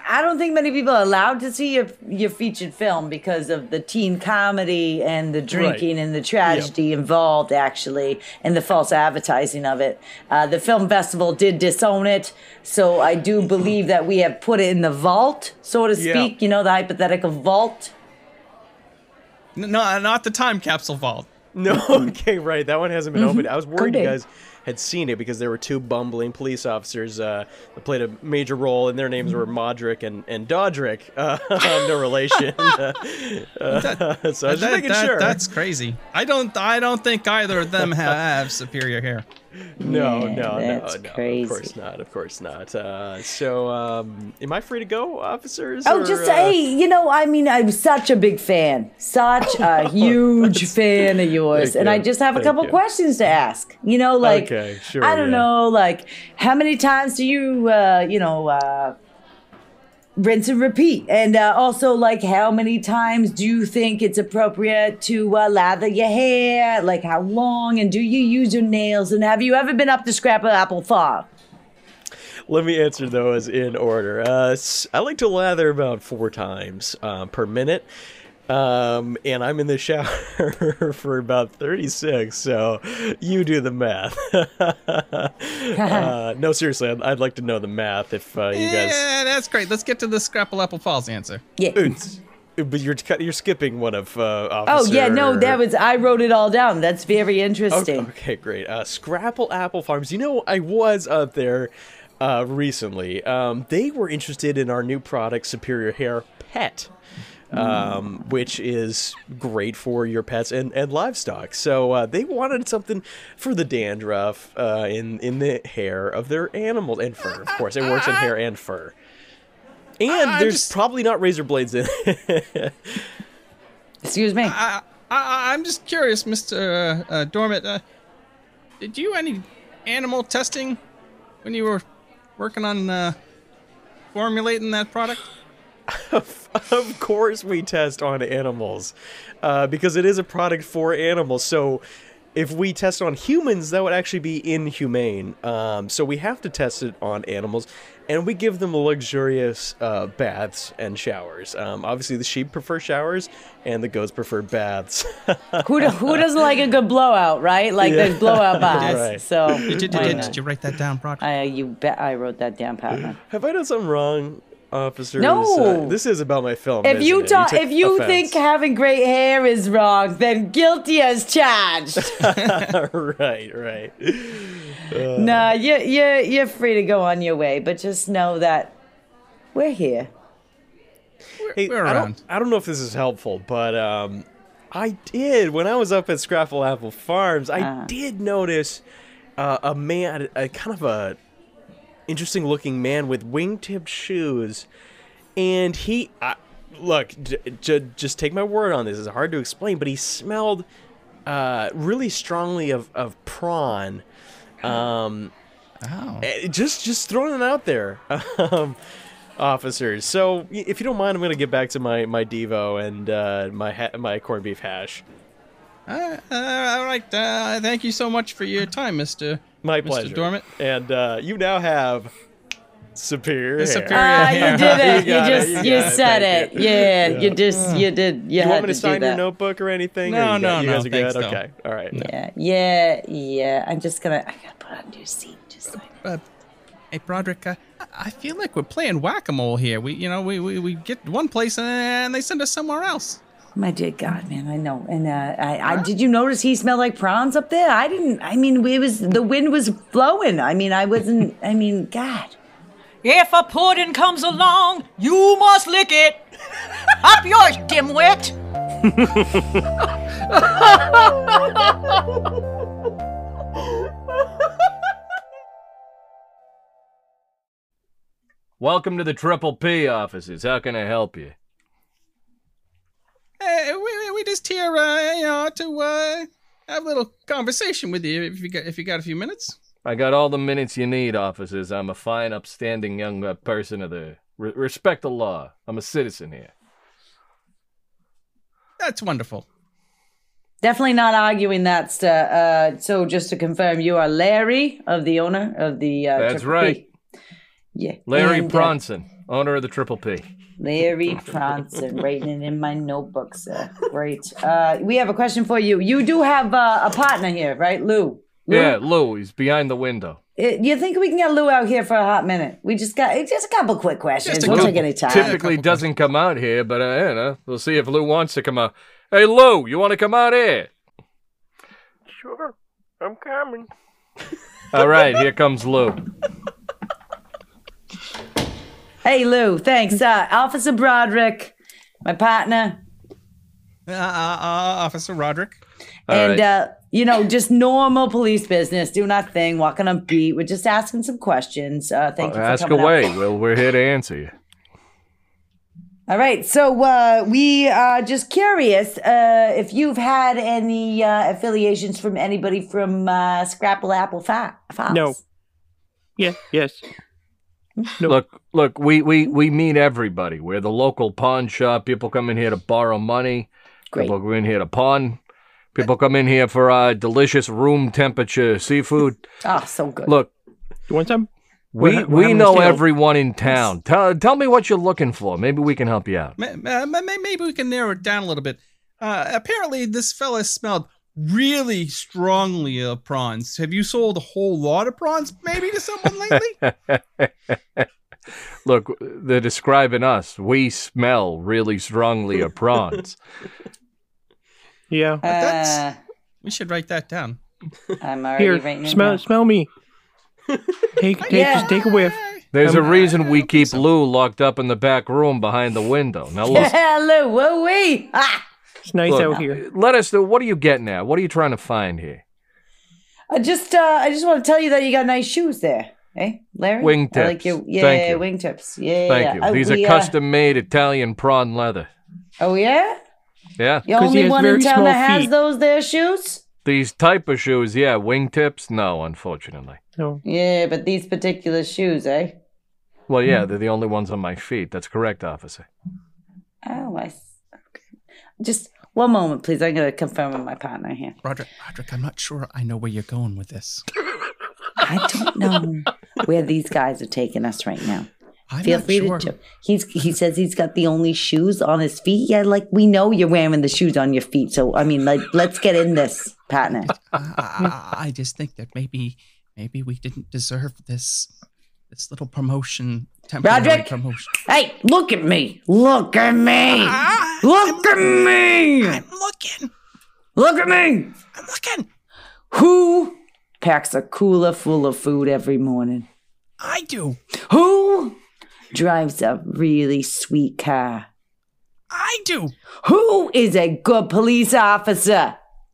I don't think many people are allowed to see your your featured film because of the teen comedy and the drinking Right. and the tragedy involved, actually, and the false advertising of it. Uh, the film festival did disown it, so I do believe that we have put it in the vault, so to Yeah. speak. You know, the hypothetical vault. N- No, not the time capsule vault. No, okay, right. That one hasn't been opened. I was worried you be. guys had seen it because there were two bumbling police officers uh, that played a major role, and their names were Modric and, and Dodric. Uh, no relation. Uh, uh, so I was just That- making that- sure. That's crazy. I don't. I don't think either of them have superior hair. No, Yeah, no, that's no, no. crazy. Of course not. Of course not. Uh, so, um, am I free to go, officers? Oh, or, just uh, hey, you know, I mean, I'm such a big fan, such a huge fan of yours, Thank and I you, just have a thank couple you. questions to ask. You know, like, Okay, sure, I don't yeah. know, like, how many times do you, uh, you know, uh, rinse and repeat, and uh, also, like, how many times do you think it's appropriate to uh, lather your hair? Like, how long, and do you use your nails? And have you ever been up to Scrapple Apple Farm? Let me answer those in order. Uh, s- I like to lather about four times um, per minute. Um, and I'm in the shower for about thirty-six, so you do the math. uh, no, seriously, I'd, I'd like to know the math if uh, you guys... Yeah, that's great. Let's get to the Scrapple Apple Falls answer. Yeah. It's- but you're cut- you're skipping one of uh, Oh officer... yeah, no, that was I wrote it all down. That's very Okay, interesting. okay, great. Uh, Scrapple Apple Farms. You know, I was up there uh, recently. Um, they were interested in our new product, Superior Hair Pet, um, which is great for your pets and, and livestock. So uh, they wanted something for the dandruff uh, in in the hair of their animals and fur. Of course, it works in hair and fur. And I there's just- probably not razor blades in it. Excuse me. I, I, I'm just curious, Mister Uh, uh, Dormant. Uh, did you any animal testing when you were working on uh, formulating that product? Of course we test on animals, uh, because it is a product for animals. So if we test on humans, that would actually be inhumane. Um, so we have to test it on animals, and we give them luxurious uh, baths and showers. Um, obviously, the sheep prefer showers, and the goats prefer baths. Who do, who doesn't like a good blowout, right? Like Yeah. there's blowout bars. Right. So Did, did, why did, not? did you write that down, Brock? I you bet I wrote that down, Patman. Have I done something wrong, officers? No. Uh, this is about my film. If isn't you it? ta- took if you offense. think having great hair is wrong, then guilty as charged. right, right. Nah, you you you're free to go on your way, but just know that we're here. Hey, We're I around. don't, I don't know if this is helpful, but um, I did when I was up at Scrapple Apple Farms. I Uh-huh. did notice uh, a man, a kind of a interesting looking man with wingtip shoes, and he uh, look. J- j- just take my word on this. It's hard to explain, but he smelled uh, really strongly of of prawn. Um, Oh. Eh, Just, just throwing it out there, um, officers. So, y- if you don't mind, I'm going to get back to my my Devo and uh, my ha- my corned beef hash. Uh, uh, all right. Uh, thank you so much for your time, Mister My Mister pleasure. Dormant. And uh, you now have superior hair. Superior Ah, hair. you did it. You You, got it, just you you, got it, said thank it. you. Yeah, Yeah. you just you did. You Do you had want me to do sign that. your notebook or anything? No, or you no, gu- you no, guys are thanks, good. though. Okay, all right. Yeah, yeah, yeah. I'm just gonna. I gotta put on your seat. Just like. Uh, hey, Broderick. Uh, I feel like we're playing whack-a-mole here. We, you know, we, we, we get one place and they send us somewhere else. My dear God, man, I know. And uh, I, I did you notice he smelled like prawns up there? I didn't. I mean, it was the wind was blowing. I mean, I wasn't. I mean, God. If a pudding comes along, you must lick it. Up yours, dimwit. Welcome to the Triple P offices. How can I help you? Hey, we, we just here, uh, you know, to uh, have a little conversation with you if you got if you got a few minutes. I got all the minutes you need, officers. I'm a fine, upstanding young uh, person of the... Re- respect the law. I'm a citizen here. That's wonderful. Definitely not arguing that. st- Uh, so just to confirm, you are Larry of the owner of the. Uh, That's Triple right. P. Yeah. Larry and, uh, Bronson. owner of the Triple P. Larry Bronson, writing it in my notebook, sir. Great. Uh, we have a question for you. You do have uh, a partner here, right, Lou? Lou? Yeah, Lou, he's behind the window. Uh, you think we can get Lou out here for a hot minute? We just got just a couple quick questions. Just a We'll couple. take any time. Typically doesn't come out here, but uh, you know, we'll see if Lou wants to come out. Hey, Lou, you want to come out here? Sure, I'm coming. All right, here comes Lou. Hey, Lou, thanks. Uh, Officer Broderick, my partner. Uh, uh, uh, Officer Roderick. All and, right. uh, you know, just normal police business, doing our thing, walking on beat. We're just asking some questions. Uh, thank you for Ask coming away. out. Well, we're here to answer you. All right, so uh, we are just curious uh, if you've had any uh, affiliations from anybody from uh, Scrapple Apple Fa- Files. No. Yeah, yes. No. Look, look, we, we, we meet everybody. We're the local pawn shop. People come in here to borrow money. Great. People come in here to pawn. People come in here for uh, delicious room temperature seafood. Oh, so good. Look, You want some? we, We're ha- we're we having a know sale. everyone in town. Tell, tell me what you're looking for. Maybe we can help you out. Ma- ma- ma- Maybe we can narrow it down a little bit. Uh, apparently, this fella smelled really strongly of prawns. Have you sold a whole lot of prawns, maybe, to someone lately? Look, they're describing us. We smell really strongly of prawns. Yeah. that's- Uh, We should write that down. I'm already Here, writing it smell down. smell me. Take take Yeah. just take a whiff. There's a Um, reason we keep Lou locked up in the back room behind the window. Now, listen, Yeah, Lou, woo wee. Ah! It's nice look, out here. let us know. What are you getting at? What are you trying to find here? I just, uh, I just want to tell you that you got nice shoes there, hey, Larry. Wingtips. I like your, yeah, Thank you. wingtips. Yeah, Thank you. Uh, These we, are uh, custom-made Italian prawn leather. Oh yeah, Yeah. you 'Cause he only has one in very town small that has feet. those there shoes. These type of shoes, yeah. Wingtips? No, unfortunately. No. Yeah, but these particular shoes, eh? Well, yeah, they're the only ones on my feet. That's correct, officer. Oh, I. s- Okay. Just one moment, please. I'm gonna confirm with my partner here. Roderick, Roderick, I'm not sure I know where you're going with this. I don't know where these guys are taking us right now. I'm Feel not free sure. to. He's he says he's got the only shoes on his feet. Yeah, like we know you're wearing the shoes on your feet. So I mean, like, let's get in this, partner. I, I, I just think that maybe maybe we didn't deserve this this little promotion, temporary Roderick? promotion. Hey, look at me! Look at me! Ah, Look at me! I'm looking. Look at me! I'm looking. Who packs a cooler full of food every morning? I do. Who drives a really sweet car? I do. Who is a good police officer?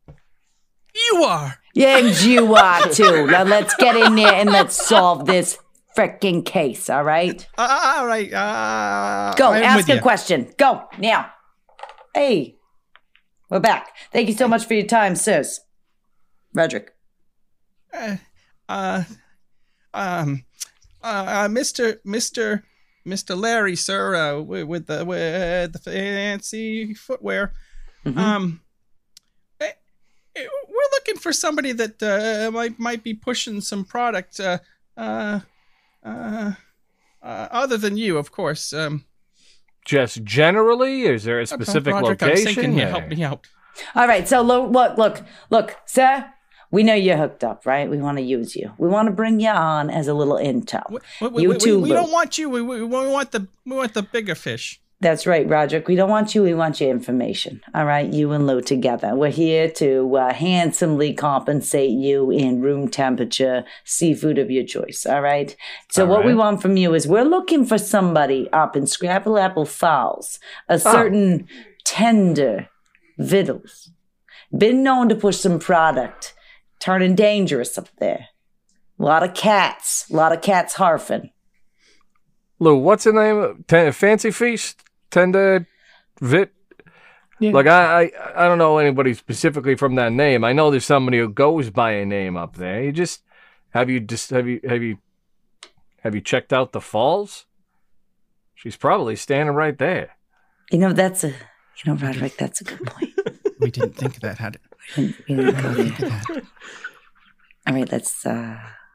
You are. And you are too. Now let's get in there and let's solve this frickin' case, all right? Uh, all right. Uh, Go, I'm ask with a you. question. Go, now. Hey, we're back. Thank you so much for your time, sirs. Roderick. Uh, uh, um, uh, uh, Mister Mister Mister Larry, sir, uh, with, with the with the fancy footwear. Mhm. Um, eh, eh, we're looking for somebody that uh, might might be pushing some product. Uh, uh, uh, uh, other than you, of course. Um, Just generally? Is there a specific Roderick, I'm location? thinking you or- help me out. All right, so lo- look, look, look, sir. We know you're hooked up, right? We want to use you. We want to bring you on as a little intel. We, we, we, You we- too, we Lou. don't want you. We, we, we want the we want the bigger fish. That's right, Roderick. We don't want you. We want your information. All right, you and Lou together. We're here to uh, handsomely compensate you in room temperature seafood of your choice. All right. So All what we right. want from you is we're looking for somebody up in Scrapple Apple Falls, a certain tender victuals, been known to push some product, turning dangerous up there. A lot of cats. A lot of cats harfing. Lou, what's the name? of Ten- Fancy Feast? Tender Vit? Yeah. Like, I, I I don't know anybody specifically from that name. I know there's somebody who goes by a name up there. You just, have you just, have you, have you, have you checked out the falls? She's probably standing right there. You know, that's a, you know, Roderick, that's a good point. We didn't think of that. Had it? We didn't go there. Think of that. All right, let's, uh,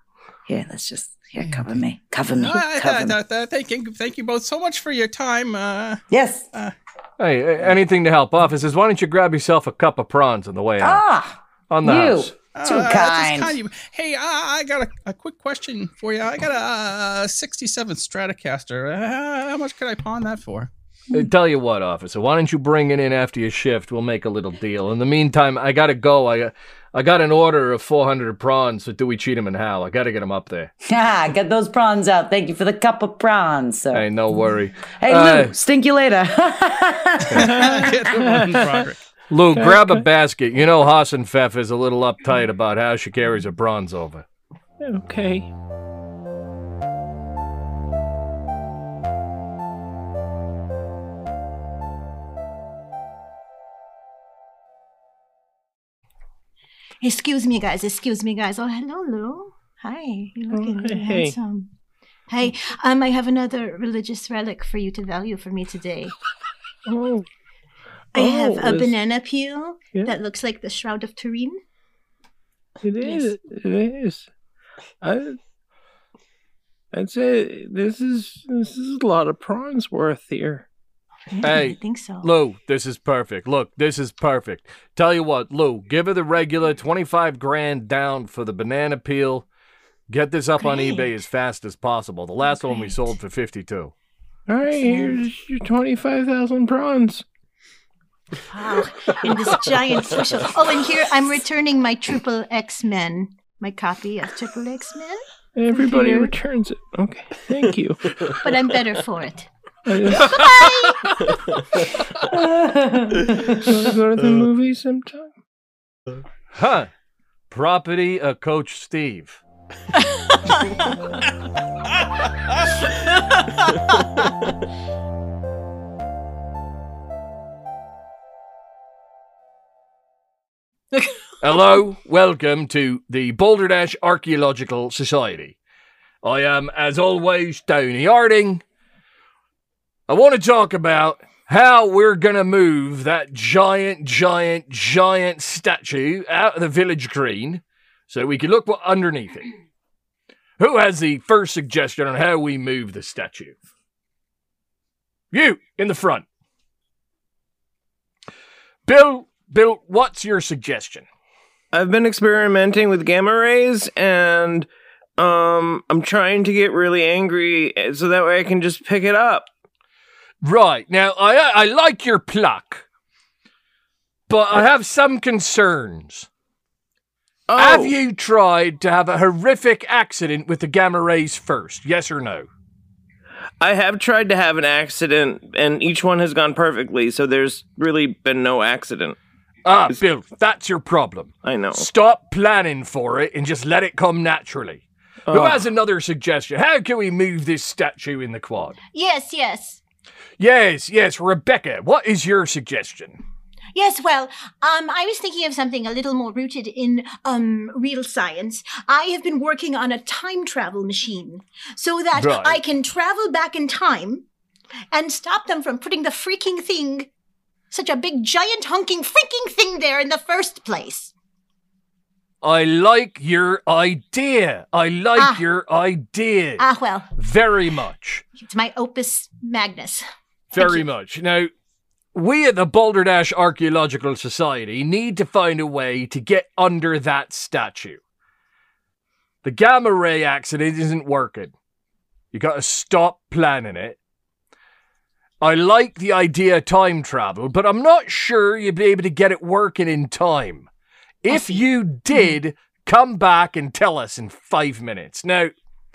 Here, let's just here cover me, cover me, Uh, cover uh, me. uh, uh, thank you, thank you both so much for your time. Uh, Yes. Hey, a- anything to help. Officers, why don't you grab yourself a cup of prawns on the way out? Ah, On the you. house. Too uh, that's kind. kind of you. Hey, uh, I got a, a quick question for you. I got a, uh sixty-seven Stratocaster. Uh, how much could I pawn that for? Uh, tell you what, officer, why don't you bring it in after your shift? We'll make a little deal. In the meantime, I gotta go. I I got an order of four hundred prawns for Dewey Cheatham and Hal. I gotta get them up there. Ah, get those prawns out. Thank you for the cup of prawns, sir. Hey, no worry. Hey, Uh, Lou, stink you later. Get the one, Broderick. Lou, grab a basket. You know Hassan Feff is a little uptight about how she carries her prawns over. Okay. Excuse me, guys. Excuse me, guys. Oh, hello, Lou. Hi. You're looking Oh, really hey. handsome. Hey, um, I have another religious relic for you to value for me today. Oh. I have Oh, a is- banana peel Yeah. that looks like the Shroud of Turin. It Yes. is. It is. I. I'd say this is this is a lot of prawns worth here. Really? Hey, I think so. Lou, this is perfect. Look, this is perfect. Tell you what, Lou, give her the regular twenty-five grand down for the banana peel. Get this up on Great. eBay as fast as possible. The last one we Great. sold for fifty-two. All right, Excellent. here's your twenty-five thousand prawns. Wow. And this giant bushel. Oh, and here I'm returning my Triple X-Men, my copy of Triple X-Men, Everybody Here. returns it. Okay, thank you. but I'm better for it. I just- You want to go to the movies sometime? Huh. Property of Coach Steve. Hello, welcome to the Boulder Dash Archaeological Society. I am, as always, Tony Harding. I want to talk about how we're going to move that giant, giant, giant statue out of the village green so we can look what underneath it. Who has the first suggestion on how we move the statue? You, in the front. Bill, Bill, what's your suggestion? I've been experimenting with gamma rays, and um, I'm trying to get really angry so that way I can just pick it up. Right, now, I, I like your pluck, but I have some concerns. Oh, Have you tried to have a horrific accident with the gamma rays first? Yes or no? I have tried to have an accident, and each one has gone perfectly, so there's really been no accident. Ah, Bill, that's your problem. I know. Stop planning for it and just let it come naturally. Who Oh. has another suggestion? How can we move this statue in the quad? Yes, yes. Yes, yes, Rebecca, what is your suggestion? Yes, well, um, I was thinking of something a little more rooted in um, real science. I have been working on a time travel machine so that Right. I can travel back in time and stop them from putting the freaking thing, such a big, giant, hunking, freaking thing there in the first place. I like your idea. I like Ah. your idea. Ah, well, Very much. it's my opus magnus. Very much. Now, we at the Boulder Dash Archaeological Society need to find a way to get under that statue. The gamma ray accident isn't working. You gotta stop planning it. I like the idea of time travel, but I'm not sure you'd be able to get it working in time. If see. you did, come back and tell us in five minutes. Now,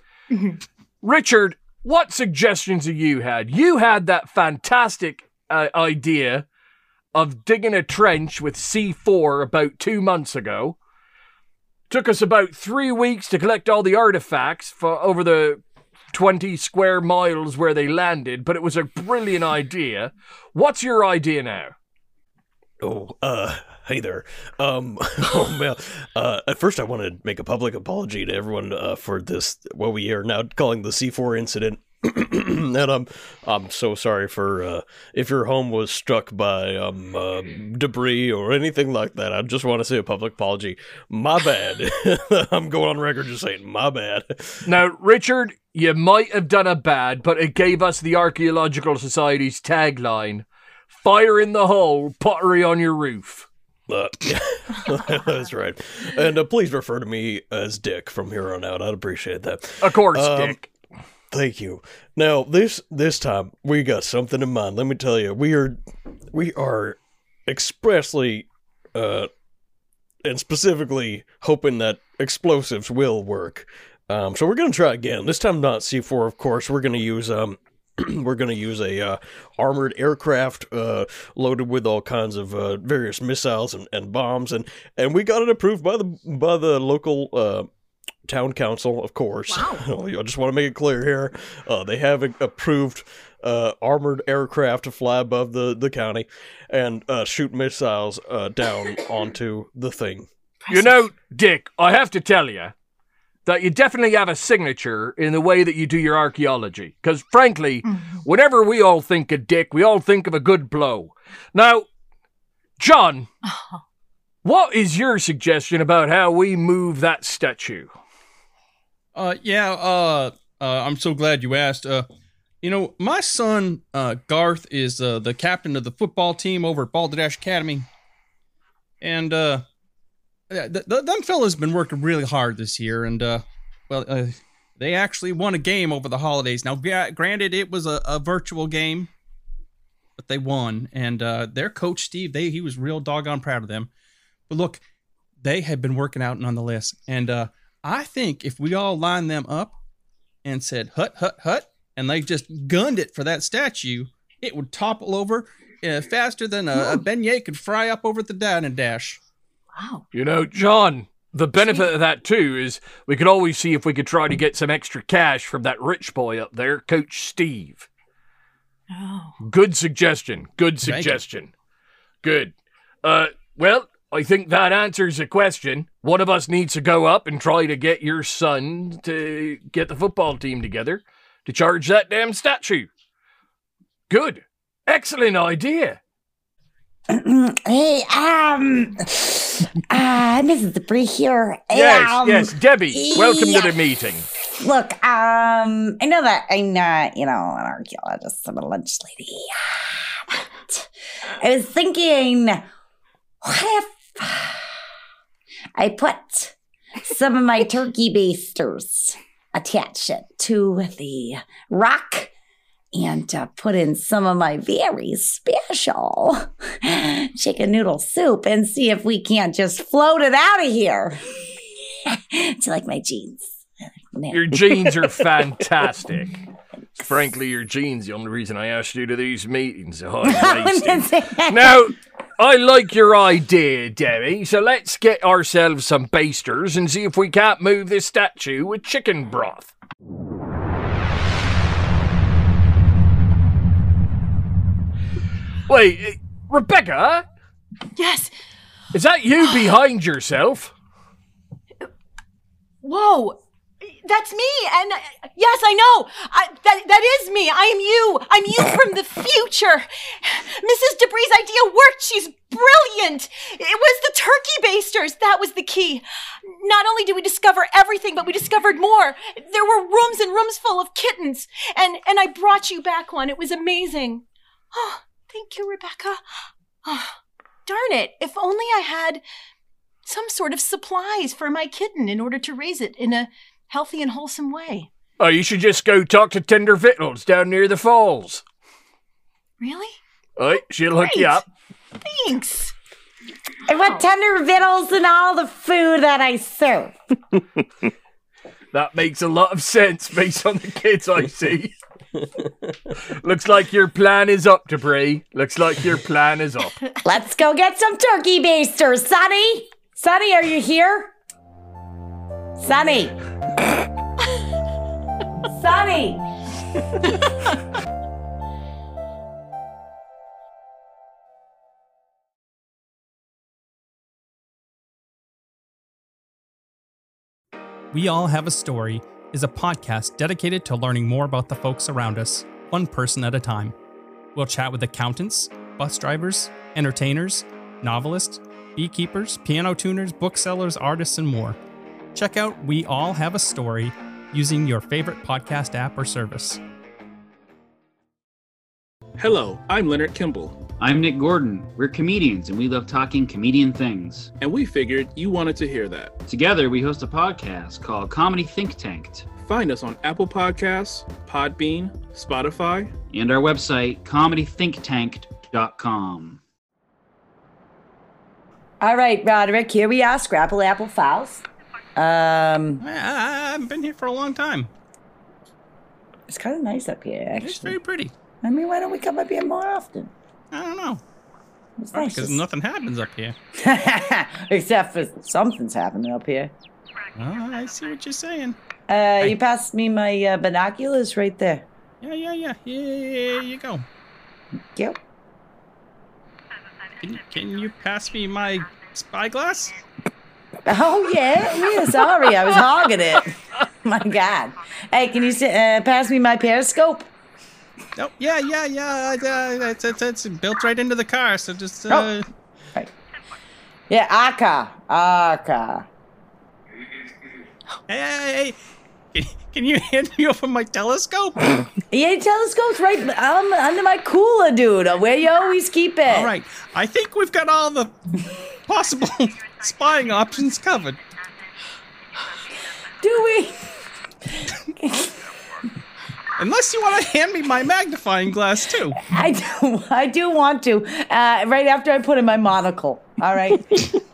Richard, what suggestions have you had? You had that fantastic uh, idea of digging a trench with C four about two months ago. Took us about three weeks to collect all the artifacts for over the twenty square miles where they landed, but it was a brilliant idea. What's your idea now? Oh, uh, hey there. Um, oh, well, uh, at first I want to make a public apology to everyone uh, for this, what we are now calling the C four incident. and I'm I'm so sorry for uh, if your home was struck by um uh, debris or anything like that. I just want to say a public apology. My bad. I'm going on record just saying my bad. Now, Richard, you might have done a bad, but it gave us the Archaeological Society's tagline: "Fire in the hole, pottery on your roof." Uh, that's right. And uh, please refer to me as Dick from here on out. I'd appreciate that. Of course, Um, Dick. Thank you. Now, this this time we got something in mind. Let me tell you, we are we are expressly uh, and specifically hoping that explosives will work. Um, so we're gonna try again. This time not C four, of course. We're gonna use um. We're going to use a uh, armored aircraft uh, loaded with all kinds of uh, various missiles and, and bombs, and, and we got it approved by the by the local uh, town council, of course. Wow. I just want to make it clear here. Uh, they have a- approved uh, armored aircraft to fly above the, the county and uh, shoot missiles uh, down onto the thing. You know, Dick, I have to tell you that you definitely have a signature in the way that you do your archaeology. Because, frankly, mm-hmm. whenever we all think of Dick, we all think of a good blow. Now, John, oh. what is your suggestion about how we move that statue? Uh, yeah, uh, uh, I'm so glad you asked. Uh, you know, my son, uh, Garth, is uh, the captain of the football team over at Balderdash Academy. And, uh, Yeah, th- th- them fellas been working really hard this year, and uh, well, uh, they actually won a game over the holidays. Now, gra- granted, it was a, a virtual game, but they won, and uh, their coach Steve, they he was real doggone proud of them. But look, they had been working out nonetheless, and uh, I think if we all lined them up and said hut hut hut, and they just gunned it for that statue, it would topple over uh, faster than a, a beignet could fry up over the dining dash. Wow. You know, John, the benefit of that, too, is we could always see if we could try to get some extra cash from that rich boy up there, Coach Steve. Oh. Good suggestion. Good suggestion. Good. Uh, well, I think that answers the question. One of us needs to go up and try to get your son to get the football team together to charge that damn statue. Good. Excellent idea. Hey, um, uh, Missus Debris here. Yes, um, yes, Debbie, welcome yeah. to the meeting. Look, um, I know that I'm not, you know, an archaeologist, I'm a lunch lady. But I was thinking, what if I put some of my turkey basters, attach it to the rock, and uh, put in some of my very special chicken noodle soup and see if we can't just float it out of here. Do you like my jeans? Your jeans are fantastic. Frankly, your jeans, the only reason I asked you to these meetings. Oh, now, I like your idea, Debbie, so let's get ourselves some basters and see if we can't move this statue with chicken broth. Wait, Rebecca? Yes. Is that you behind yourself? Whoa. That's me. And uh, yes, I know. I, that, that is me. I am you. I'm you from the future. Missus Debris' idea worked. She's brilliant. It was the turkey basters. That was the key. Not only did we discover everything, but we discovered more. There were rooms and rooms full of kittens. And, and I brought you back one. It was amazing. Oh. Thank you, Rebecca. Oh, darn it. If only I had some sort of supplies for my kitten in order to raise it in a healthy and wholesome way. Oh, you should just go talk to Tender Victuals down near the falls. Really? All right, she'll hook you up. Thanks. I want tender victuals and all the food that I serve. That makes a lot of sense based on the kids I see. Looks like your plan is up, Debris. Looks like your plan is up. Let's go get some turkey basters, Sonny. Sonny, are you here? Sonny. Sonny. We all have a story, is a podcast dedicated to learning more about the folks around us, one person at a time. We'll chat with accountants, bus drivers, entertainers, novelists, beekeepers, piano tuners, booksellers, artists, and more. Check out We All Have a Story using your favorite podcast app or service. Hello, I'm Leonard Kimball. I'm Nick Gordon. We're comedians and we love talking comedian things. And we figured you wanted to hear that. Together, we host a podcast called Comedy Think Tanked. Find us on Apple Podcasts, Podbean, Spotify, and our website, comedy think tanked dot com. All right, Roderick, here we are, Scrapple Apple Files. Um, I, I haven't been here for a long time. It's kind of nice up here, actually. It's very pretty. I mean, why don't we come up here more often? I don't know. It's Probably nice. because just- nothing happens up here. Except for something's happening up here. Oh, I see what you're saying. Uh, you passed me my uh, binoculars right there. Yeah, yeah, yeah. Here you go. Yep. Can, can you pass me my spyglass? Oh, yeah. Yeah, sorry. I was hogging it. My God. Hey, can you sit, uh, pass me my periscope? Oh, yeah, yeah, yeah. Uh, it's, it's, it's built right into the car, so just... Uh... Oh. Right. Yeah, our car. Our car. Hey, hey, hey. Can, can you hand me over my telescope? Yeah, telescope's right um, under my cooler, dude. Where you always keep it. All right. I think we've got all the possible spying options covered. Do we? Unless you want to hand me my magnifying glass, too. I do. I do want to. Uh, right after I put in my monocle. All right.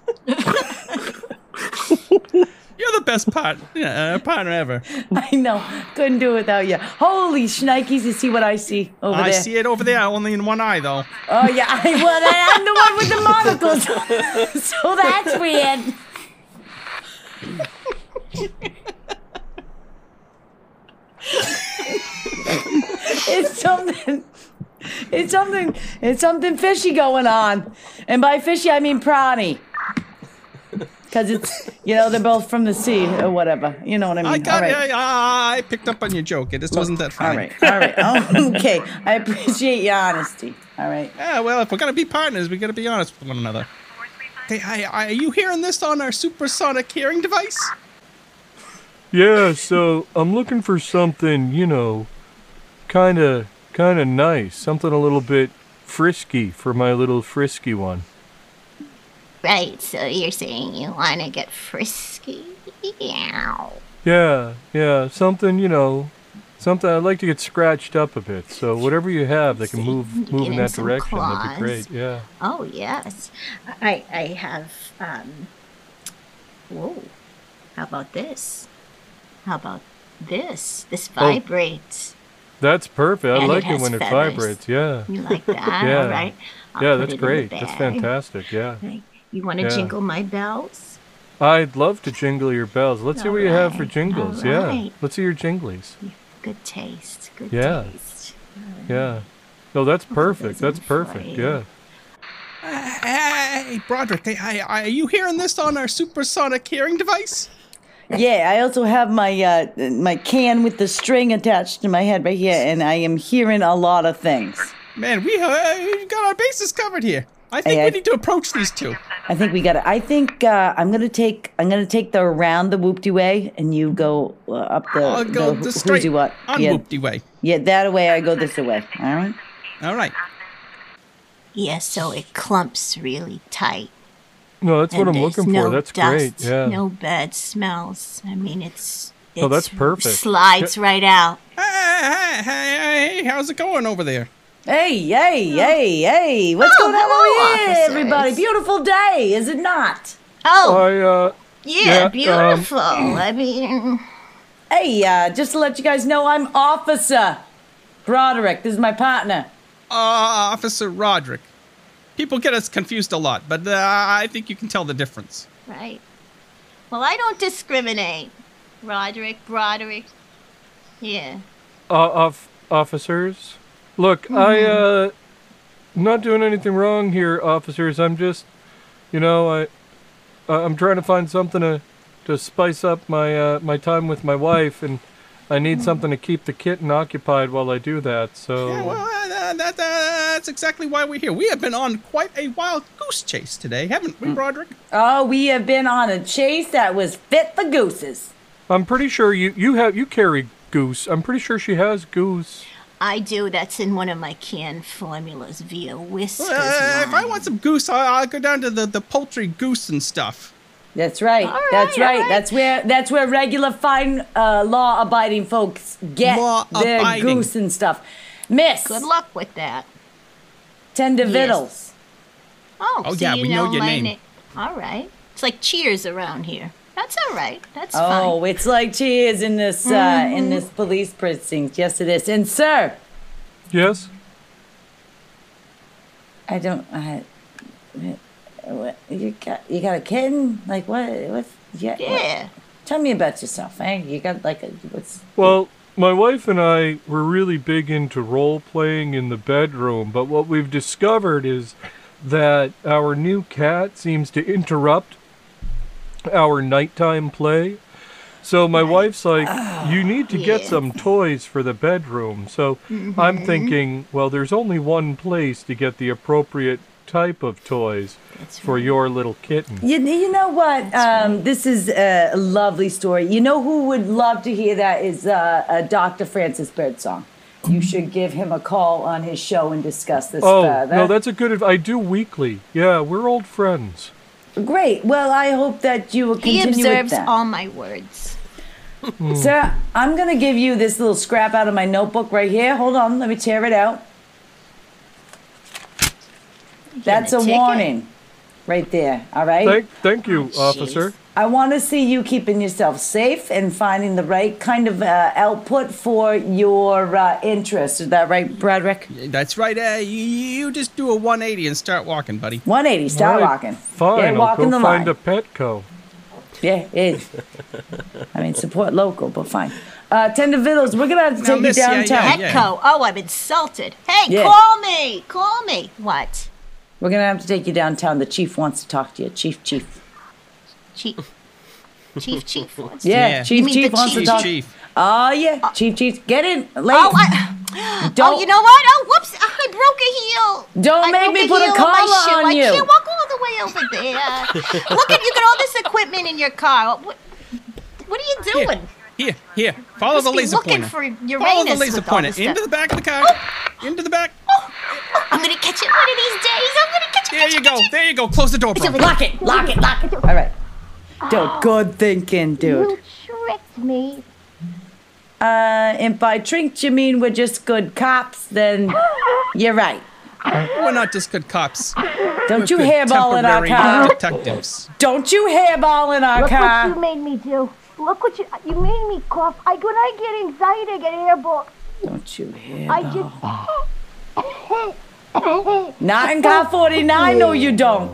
You're the best part, uh, partner ever. I know. Couldn't do it without you. Holy shnikes, you see what I see over I there? see it over there, only in one eye, though. Oh, yeah. I, well, I'm the one with the monocles. So that's weird. It's something. It's something. It's something fishy going on. And by fishy, I mean prawny. Because it's, you know, they're both from the sea or whatever. You know what I mean? I got All it. right. I, I picked up on your joke. It just wasn't that All funny. right. All right. Oh, okay. I appreciate your honesty. All right. Yeah, well, if we're going to be partners, we got to be honest with one another. Hey, hi, hi, are you hearing this on our supersonic hearing device? Yeah, so I'm looking for something, you know, kind of kind of nice, something a little bit frisky for my little frisky one. Right, so you're saying you want to get frisky? Meow. Yeah, yeah, something, you know, something I'd like to get scratched up a bit. So whatever you have that can move You move get in in that some direction, that'd claws. be great. Yeah. Oh, yes. I, I have, um... Whoa. How about this? How about this? This vibrates. That's perfect. I And it like it, has when it feathers. vibrates. Yeah. You like that? Yeah. All right. I'll yeah, put that's it in the great. That's bag. fantastic. Yeah. Okay. You want to Yeah. jingle my bells? I'd love to jingle your bells. Let's see what you have for Alright, jingles. Yeah. alright. Let's see your jinglies. Good taste. Good Yeah. taste. Yeah. No, that's perfect. doesn't That's perfect. fly. Yeah. Hey, Broderick, hey, hi, are you hearing this on our supersonic hearing device? Yeah, I also have my uh, my can with the string attached to my head right here, and I am hearing a lot of things. Man, we uh, we've got our bases covered here. I think Hey, we I- need to approach these two. I think we got to I think uh, I'm gonna take I'm gonna take the around the whoopty way, and you go uh, up the I'll go the, the who- straight whoosy what? on yeah, whoopty way. yeah, that way I go this way. All right. All right. Yeah, so it clumps really tight. No, that's what And I'm there's looking no for. That's dust, great. Yeah. No bad smells. I mean, it's. Oh, that's it's perfect. Slides right out. Hey, hey, hey, hey, how's it going over there? Hey, hey, hey, hey! What's Oh, going on hello, over here, officers. everybody? Beautiful day, is it not? Oh, I uh yeah, yeah, um, beautiful. I mean, Hey, uh, just to let you guys know, I'm Officer Broderick. This is my partner. Uh, Officer Roderick. People get us confused a lot, but uh, I think you can tell the difference. right. Well, I don't discriminate. Roderick, Broderick. Yeah. uh, off officers. Look, I uh I'm not doing anything wrong here, officers. I'm just, you know, I uh, I'm trying to find something to to spice up my uh my time with my wife, and I need something to keep the kitten occupied while I do that, so... Yeah, well, uh, that, uh, that's exactly why we're here. We have been on quite a wild goose chase today, haven't we, Broderick? Oh, we have been on a chase that was fit for gooses. I'm pretty sure you, you have you carry Goose. I'm pretty sure she has Goose. I do. That's in one of my canned formulas via Whiskers. Uh, if I want some goose, I'll, I'll go down to the, the poultry goose and stuff. That's right. All right, that's right. all right. That's where that's where regular fine uh, law-abiding folks get their Law-abiding. goose and stuff. Miss. Good luck with that. Tender Yes. victuals. Oh, Oh, so yeah, you we know your my name. na- All right. It's like Cheers around here. That's all right. That's Oh, fine. it's like cheers in this uh, Mhm. in this police precinct. Yes, it is. And sir, Yes? I don't. I, what, you got you got a kitten? Like what? What? Yeah. what- Yeah. tell me about yourself, eh? You got like a what's? Well, my wife and I were really big into role-playing in the bedroom, but what we've discovered is that our new cat seems to interrupt our nighttime play. So my wife's like, you need to get Yeah. some toys for the bedroom. So I'm thinking, well, there's only one place to get the appropriate type of toys for your little kitten. You, you know what? Um, this is a lovely story. You know who would love to hear that is uh, uh, Doctor Francis Birdsong. You should give him a call on his show and discuss this Oh, further. no, that's a good adv- I do weekly. Yeah, we're old friends. Great. Well, I hope that you will He continue with observes that. all my words. Sir, I'm going to give you this little scrap out of my notebook right here. Hold on. Let me tear it out. That's a ticket? warning right there. All right? Thank, thank you, Oh, officer. I want to see you keeping yourself safe and finding the right kind of uh, output for your uh, interests. Is that right, Broderick? That's right. Uh, you, you just do a one eighty and start walking, buddy. one eighty, start All right, walking. Fine, Yeah, I'll walking go the find line. a Petco. Yeah, it is. I mean, support local, but fine. Uh, Tender Vittles, we're going to have to Now, take miss, you yeah, downtown. yeah. Petco. Oh, I'm insulted. Hey, Yeah. call me. Call me. What? We're going to have to take you downtown. The chief wants to talk to you. Chief, chief. Chief. Chief, chief. What's Yeah, Yeah. chief, You mean chief the wants chief? to talk. Chief. Oh, yeah. chief, chief. Get in. Late. Oh, I, Don't- oh, you know what? Oh, whoops! I broke a heel. Don't I make broke me a put a heel collar my shoe. on I you. can't walk all the way over there. Look at you got all this equipment in your car. What, what are you doing? Here, here. Follow Must the be laser looking pointer. for Uranus Follow the laser with all pointer. this Into stuff. the back of the car. Into the back. I'm gonna catch it one of these days. I'm gonna catch it. There catch you it, go. catch it. There you go. Close the door, bro. Lock it. Lock it. Lock it. All right. Dude, good thinking, dude. You tricked me. Uh, and by tricked you mean we're just good cops, then you're right. We're not just good cops. Don't you We're good hairball in our temporary car. detectives. Don't you hairball in our Look what car. you made me do. Look what you you made me cough. I when I get anxiety, I get airball. Don't you I hairball. just Not in car forty-nine, no you don't.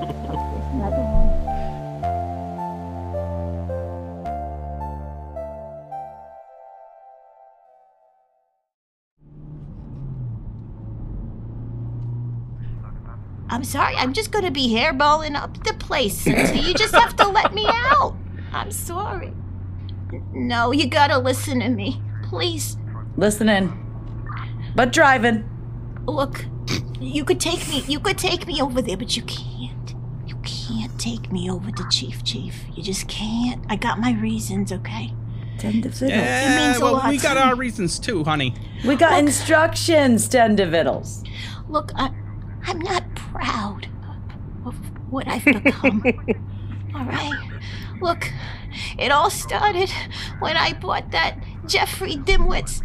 I'm sorry. I'm just gonna be hairballing up the place until you just have to let me out. I'm sorry. No, you gotta listen to me, please. Listening. But driving. Look, you could take me. You could take me over there, but you can't. You can't take me over to Chief Chief. You just can't. I got my reasons, okay? Tender Vittles. Yeah, means a well, lot we to got me. our reasons too, honey. We got instructions, Tender Vittles. Look, I, I'm not proud of what I've become. All right. Look, it all started when I bought that Jeffrey Dimwit's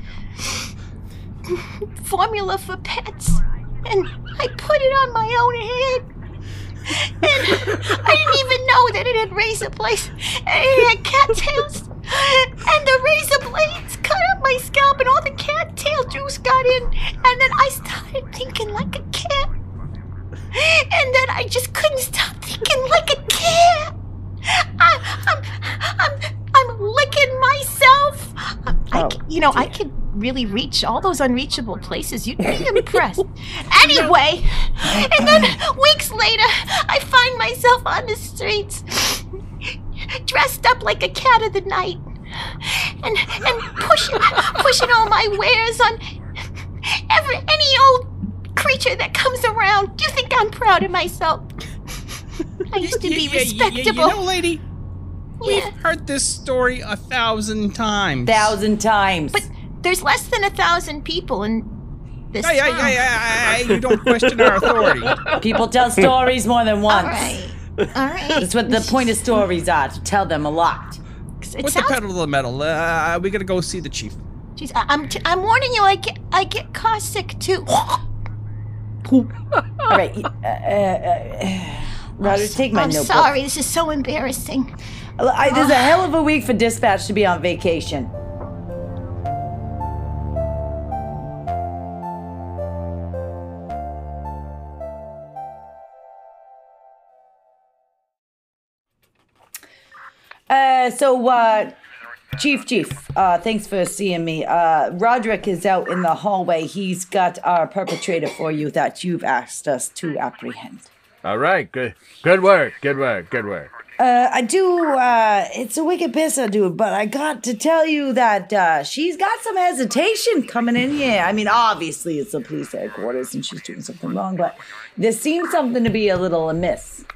formula for pets, and I put it on my own head. And I didn't even know that it had razor blades, and it had cattails, and the razor blades cut up my scalp, and all the cattail juice got in, and then I started thinking like a cat, and then I just couldn't stop thinking like a cat. I, I'm, I'm, I'm licking myself. I, I, you know, I could really reach all those unreachable places. You'd be impressed. Anyway, and then weeks later, I find myself on the streets, dressed up like a cat of the night. and and pushing pushing all my wares on every any old creature that comes around. Do you think I'm proud of myself? I used to be Yeah, yeah, respectable. You know, lady, we've heard this story a thousand times. Thousand times. But there's less than a thousand people in this Hey, hey, town. hey, hey, hey, you don't question our authority. People tell stories more than once. All right. All right. That's what the point of stories are, to tell them a lot. It Put sounds- the pedal to the metal. Uh, we gotta go see the chief. Jeez, I, I'm t- I'm warning you. I get I get car sick too. All right. Uh, uh, uh, Roger, take my I'm notebook. sorry. This is so embarrassing. I, there's a hell of a week for dispatch to be on vacation. Uh, so, uh, Chief, Chief, uh, thanks for seeing me. Uh, Roderick is out in the hallway. He's got our perpetrator for you that you've asked us to apprehend. All right, good, good work, good work, good work. Uh, I do, uh, it's a wicked piss I do, but I got to tell you that, uh, she's got some hesitation coming in here. I mean, obviously it's the police headquarters and she's doing something wrong, but there seems something to be a little amiss.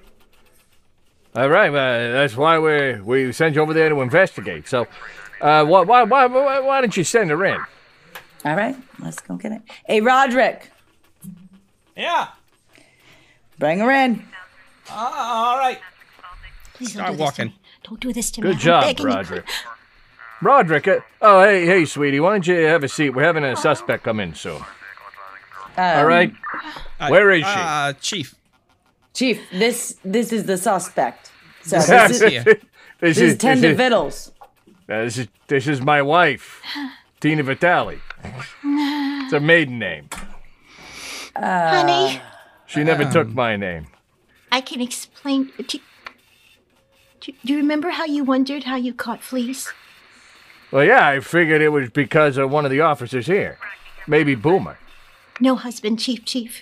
All right, uh, that's why we we sent you over there to investigate. So, uh, why why why why, why didn't you send her in? All right, let's go get it. Hey, Roderick, Yeah. bring her in. Uh, all right. Please Start don't do this to walking. me. Don't do this to me. Good I'm job, begging you. Roderick. Roderick, uh, oh hey hey sweetie, why don't you have a seat? We're having a suspect come in soon. All right, where is she? Uh, chief. Chief, this this is the suspect. So this is, Here. this this is is Tender this is, Vittles. uh, this is this is my wife, Tina Vitale. It's her maiden name. Honey, She never Um. took my name. I can explain. Do, do, do you remember how you wondered how you caught fleas? Well, yeah, I figured it was because of one of the officers here. Maybe Boomer. No, husband, chief, chief.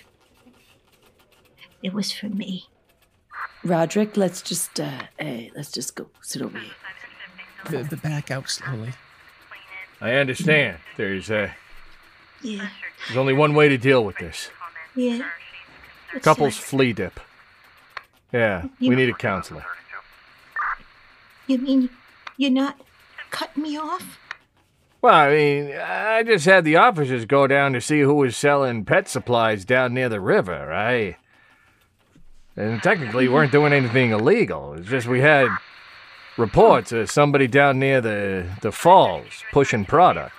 It was for me. Roderick, let's just uh, hey, let's just go sit over here. The, the back out slowly. I understand. There's uh, Yeah, there's only one way to deal with this. yeah. What's Couples that? flea dip. Yeah, You- we need a counselor. You mean you're not cutting me off? Well, I mean, I just had the officers go down to see who was selling pet supplies down near the river, right? And technically, we weren't doing anything illegal. It's just we had reports of somebody down near the, the falls pushing product.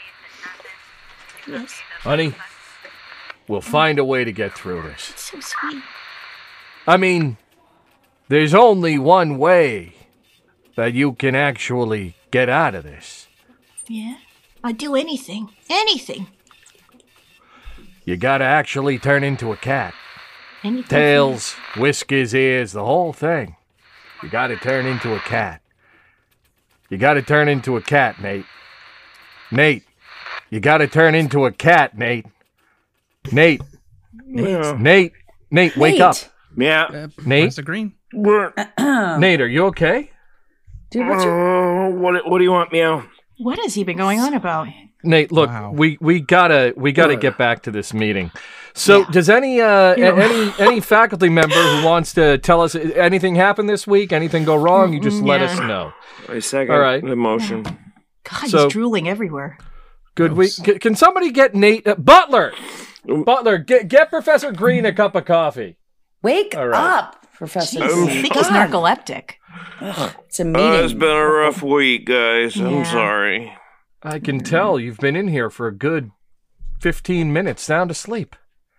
Yes, Honey, we'll find a way to get through this. it's so sweet. I mean, there's only one way that you can actually get out of this. Yeah, I'd do anything, anything. You gotta actually turn into a cat. Anything. for Tails, whiskers, ears, the whole thing. You gotta turn into a cat. You gotta turn into a cat, Nate. Nate, you gotta turn into a cat, Nate. Nate. Yeah. Nate. Nate, wake Nate. up. Yeah. Uh, Nate? Professor Green. Nate, are you okay? Dude, what's your... Uh, what, what do you want, Meow? What has he been going on about? Nate, look, Wow. we, we gotta we gotta get back to this meeting. So, does any uh, a- any any faculty member who wants to tell us anything happened this week, anything go wrong, you just let Yeah. us know. I second All right. the motion. God, So- he's drooling everywhere. Good week. Can, can somebody get Nate uh, Butler? Butler, get get Professor Green a cup of coffee. Wake All right. up, Professor. I think he's God. narcoleptic. Ugh, it's a meeting. Uh, it's been a rough week, guys. I'm Yeah. sorry. I can tell you've been in here for a good fifteen minutes, sound asleep.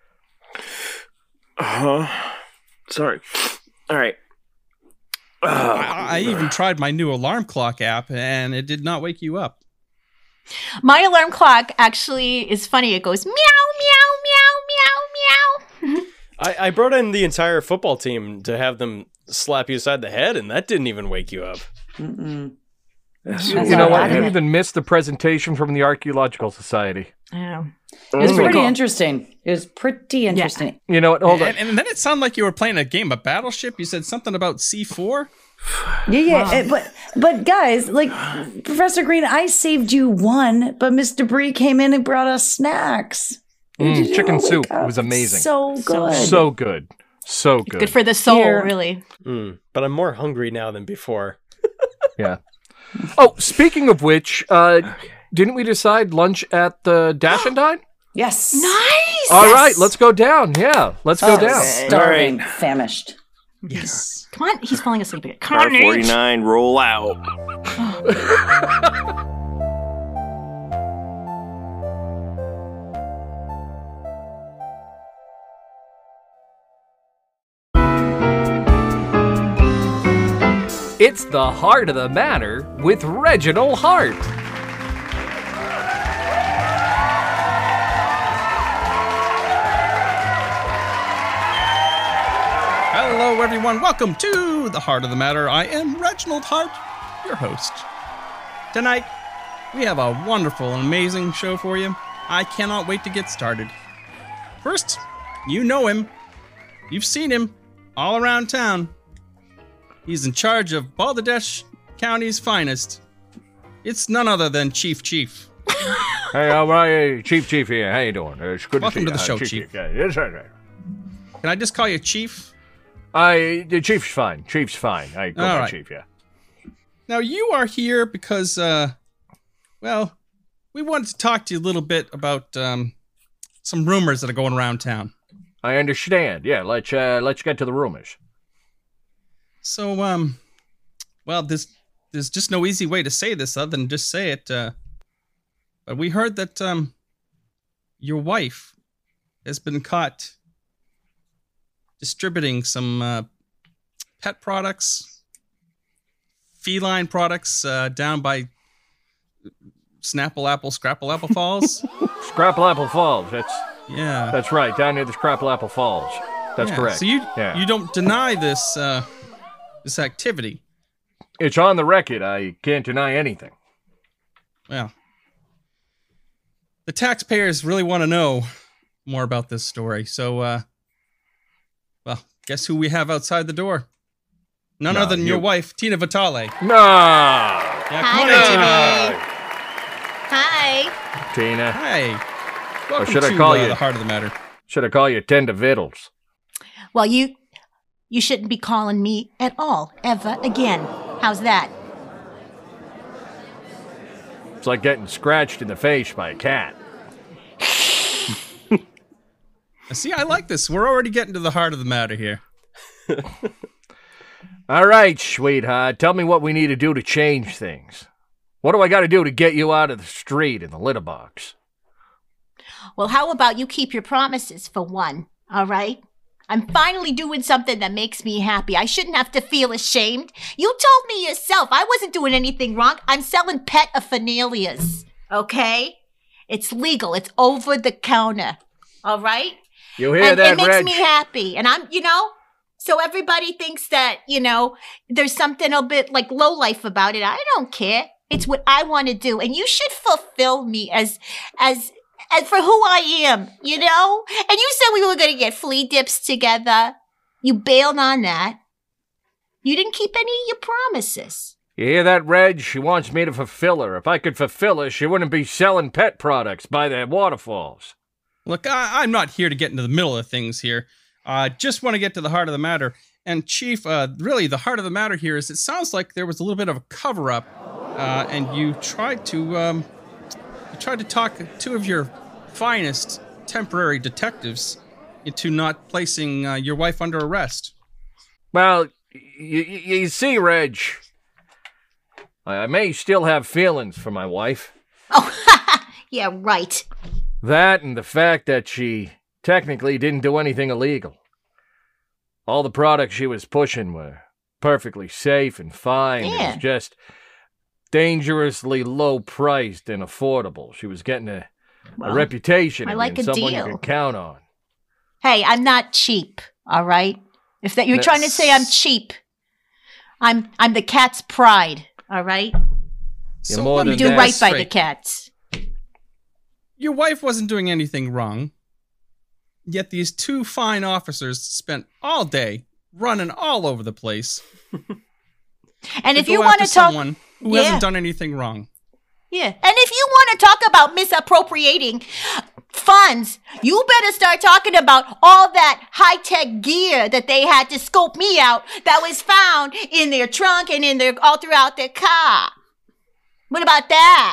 Uh huh. Sorry. All right. Uh, I, I even tried my new alarm clock app, and it did not wake you up. My alarm clock actually is funny. It goes meow, meow, meow, meow, meow. I, I brought in the entire football team to have them slap you aside the head, and that didn't even wake you up. Mm-mm. That's You That's know not what? bad. You even missed the presentation from the Archaeological Society. Yeah. It was Mm. pretty cool. interesting. It was pretty interesting. You know what? Hold on. And, and then it sounded like you were playing a game of Battleship. You said something about C four. Yeah, yeah, Wow. eh, but but guys, like Professor Green, I saved you one, but Miss Debris came in and brought us snacks. Mm, Did you chicken wake soup up? was amazing. So good. So good. So good. Good for the soul, Here. really. Mm, but I'm more hungry now than before. Yeah. Oh, speaking of which, uh, didn't we decide lunch at the Dash and Dine? Yes. Nice. All right, let's go down. Yeah, let's go Oh, down. starving, famished. Yes. Come on, he's falling asleep again. Come Car on, Nate. forty-nine, roll out. It's the Heart of the Matter with Reginald Hart. Hello, everyone. Welcome to the Heart of the Matter. I am Reginald Hart, your host. Tonight, we have a wonderful and amazing show for you. I cannot wait to get started. First, you know him. You've seen him all around town. He's in charge of Bangladesh County's finest. It's none other than Chief Chief. Hey, how are you? Chief Chief here. How you doing? It's good Welcome to to see the you. show, Uh, Chief. Yeah, yes, sir. Can I just call you Chief? I the Chief's fine. Chief's fine. I go All by right. Chief. Yeah. Now, you are here because, uh, well, we wanted to talk to you a little bit about um, some rumors that are going around town. I understand. Yeah. Let's uh, let's get to the rumors. So, um, well, there's there's just no easy way to say this other than just say it. Uh, but we heard that um, your wife has been caught distributing some uh, pet products, feline products uh, down by Snapple Apple, Scrapple Apple Falls. Scrapple Apple Falls. That's Yeah, that's right. Down near the Scrapple Apple Falls. That's Yeah, correct. So you yeah. you don't deny this uh, this activity. It's on the record. I can't deny anything. Well, the taxpayers really want to know more about this story. So, uh, well, guess who we have outside the door? None No, other than you- your wife, Tina Vitale. No. Yeah, come Hi, on in, baby. Tina. Hi. Tina. Hey. Welcome should I to call uh, you- the heart of the matter. Should I call you Tender Vittles? Well, you you shouldn't be calling me at all ever again. How's that? It's like getting scratched in the face by a cat. See, I like this. We're already getting to the heart of the matter here. All right, sweetheart. Tell me what we need to do to change things. What do I got to do to get you out of the street in the litter box? Well, how about you keep your promises for one, all right? I'm finally doing something that makes me happy. I shouldn't have to feel ashamed. You told me yourself I wasn't doing anything wrong. I'm selling pet aphanalias, okay? It's legal. It's over the counter, all right? You hear and that, it makes Reg? me happy. And I'm, you know, so everybody thinks that, you know, there's something a bit like low life about it. I don't care. It's what I want to do. And you should fulfill me as, as, as for who I am, you know? And you said we were going to get flea dips together. You bailed on that. You didn't keep any of your promises. You hear that, Reg? She wants me to fulfill her. If I could fulfill her, she wouldn't be selling pet products by the waterfalls. Look, I, I'm not here to get into the middle of things here. I uh, just want to get to the heart of the matter. And Chief, uh, really, the heart of the matter here is it sounds like there was a little bit of a cover-up, uh, and you tried to um, you tried to talk two of your finest temporary detectives into not placing uh, your wife under arrest. Well, you, you see, Reg, I may still have feelings for my wife. Oh, yeah, right. That and the fact that she technically didn't do anything illegal. All the products she was pushing were perfectly safe and fine. It Yeah. was just dangerously low priced and affordable. She was getting a, Well, a reputation I of like being a someone deal. you can count on. Hey, I'm not cheap, all right? If that you're No. trying to say I'm cheap, I'm I'm the cat's pride, all right? You're So more let me than Do get that. right this by the straight. cats. Your wife wasn't doing anything wrong. Yet these two fine officers spent all day running all over the place. And to if you go want after to talk, someone who yeah. hasn't done anything wrong. Yeah. And if you want to talk about misappropriating funds, you better start talking about all that high-tech gear that they had to scope me out that was found in their trunk and in their all throughout their car. What about that?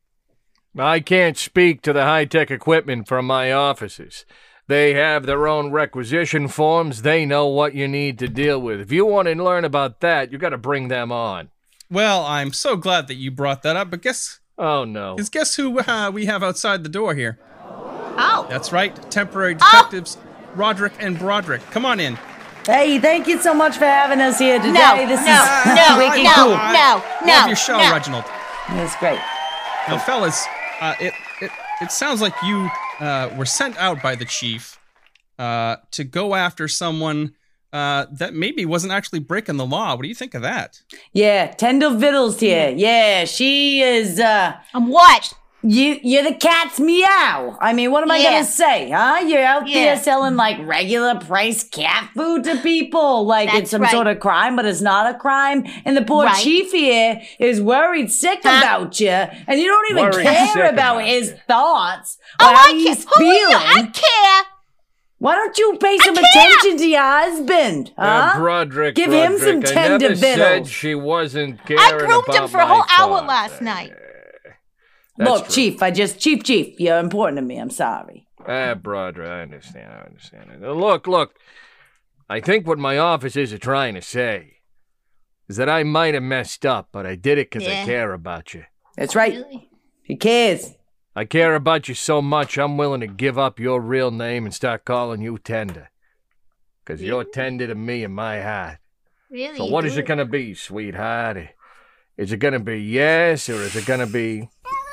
I can't speak to the high-tech equipment from my offices. They have their own requisition forms. They know what you need to deal with. If you want to learn about that, you got to bring them on. Well, I'm so glad that you brought that up, but guess... Oh, no. Because guess who uh, we have outside the door here? Oh. That's right, temporary detectives Roderick and Broderick. Come on in. Hey, thank you so much for having us here today. No, this no, is no, wicked no, cool. no, no, Love your show, no. Reginald. That's great. Now, fellas, uh, it, it, it sounds like you uh, were sent out by the chief uh, to go after someone uh, that maybe wasn't actually breaking the law. What do you think of that? Yeah, Tendel Vittles here. Yeah, she is, uh... I'm what? You, you're the cat's meow. I mean, what am I Yeah. gonna say, huh? You're out Yeah. there selling, like, regular price cat food to people. Like, That's it's some right. sort of crime, but it's not a crime. And the poor Right. chief here is worried sick Huh? about you. And you don't even Worried sick care about, about his you. thoughts. Oh, Or how I he's care. Who are you? feeling. I care. Why don't you pay some care. attention to your husband, huh? Uh, Broderick, Give him some Broderick, I tender never said vittles. she wasn't caring I groomed about him for a my whole hour thoughts. last night. That's Look, true. Chief, I just, Chief, Chief, you're important to me. I'm sorry. Ah, Broderick, I understand, I understand. Uh, Look, look, I think what my officers are trying to say is that I might have messed up, but I did it because Yeah. I care about you. That's right. Really? He cares. I care about you so much, I'm willing to give up your real name and start calling you Tender. Because you're tender to me in my heart. Really? So you what do? is it going to be, sweetheart? Is it going to be yes, or is it going to be...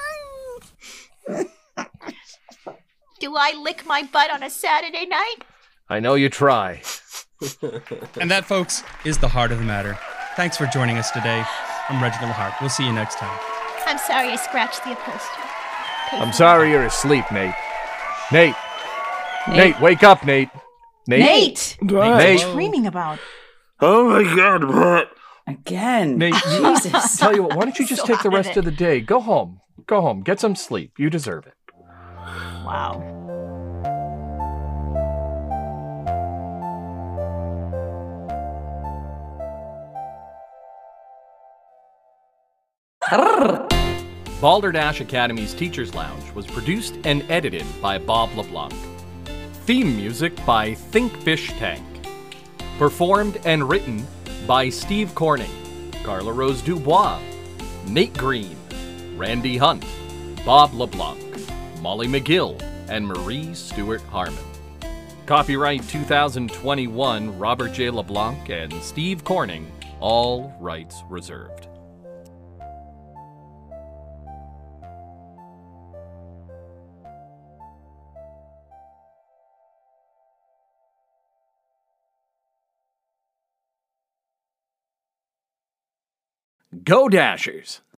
Do I lick my butt on a Saturday night? I know you try. And that, folks, is the heart of the matter. Thanks for joining us today. I'm Reginald Hart. We'll see you next time. I'm sorry I scratched the upholstery. Pay I'm for sorry you're asleep, Nate. Nate. Nate, wake up, Nate. Nate. Nate! Nate. What are you dreaming about? Oh my God, what? Again. Nate, Jesus. tell you what, why don't you just So take the out of rest it. of the day? Go home. Go home. Get some sleep. You deserve it. Wow. Balderdash Academy's Teachers Lounge was produced and edited by Bob LeBlanc. Theme music by Think Fish Tank. Performed and written by Steve Corning, Carla Rose Dubois, Nate Green, Randy Hunt, Bob LeBlanc, Molly McGill, and Marie Stewart Harmon. Copyright two thousand twenty-one, Robert J. LeBlanc and Steve Corning, all rights reserved. Go Dashers!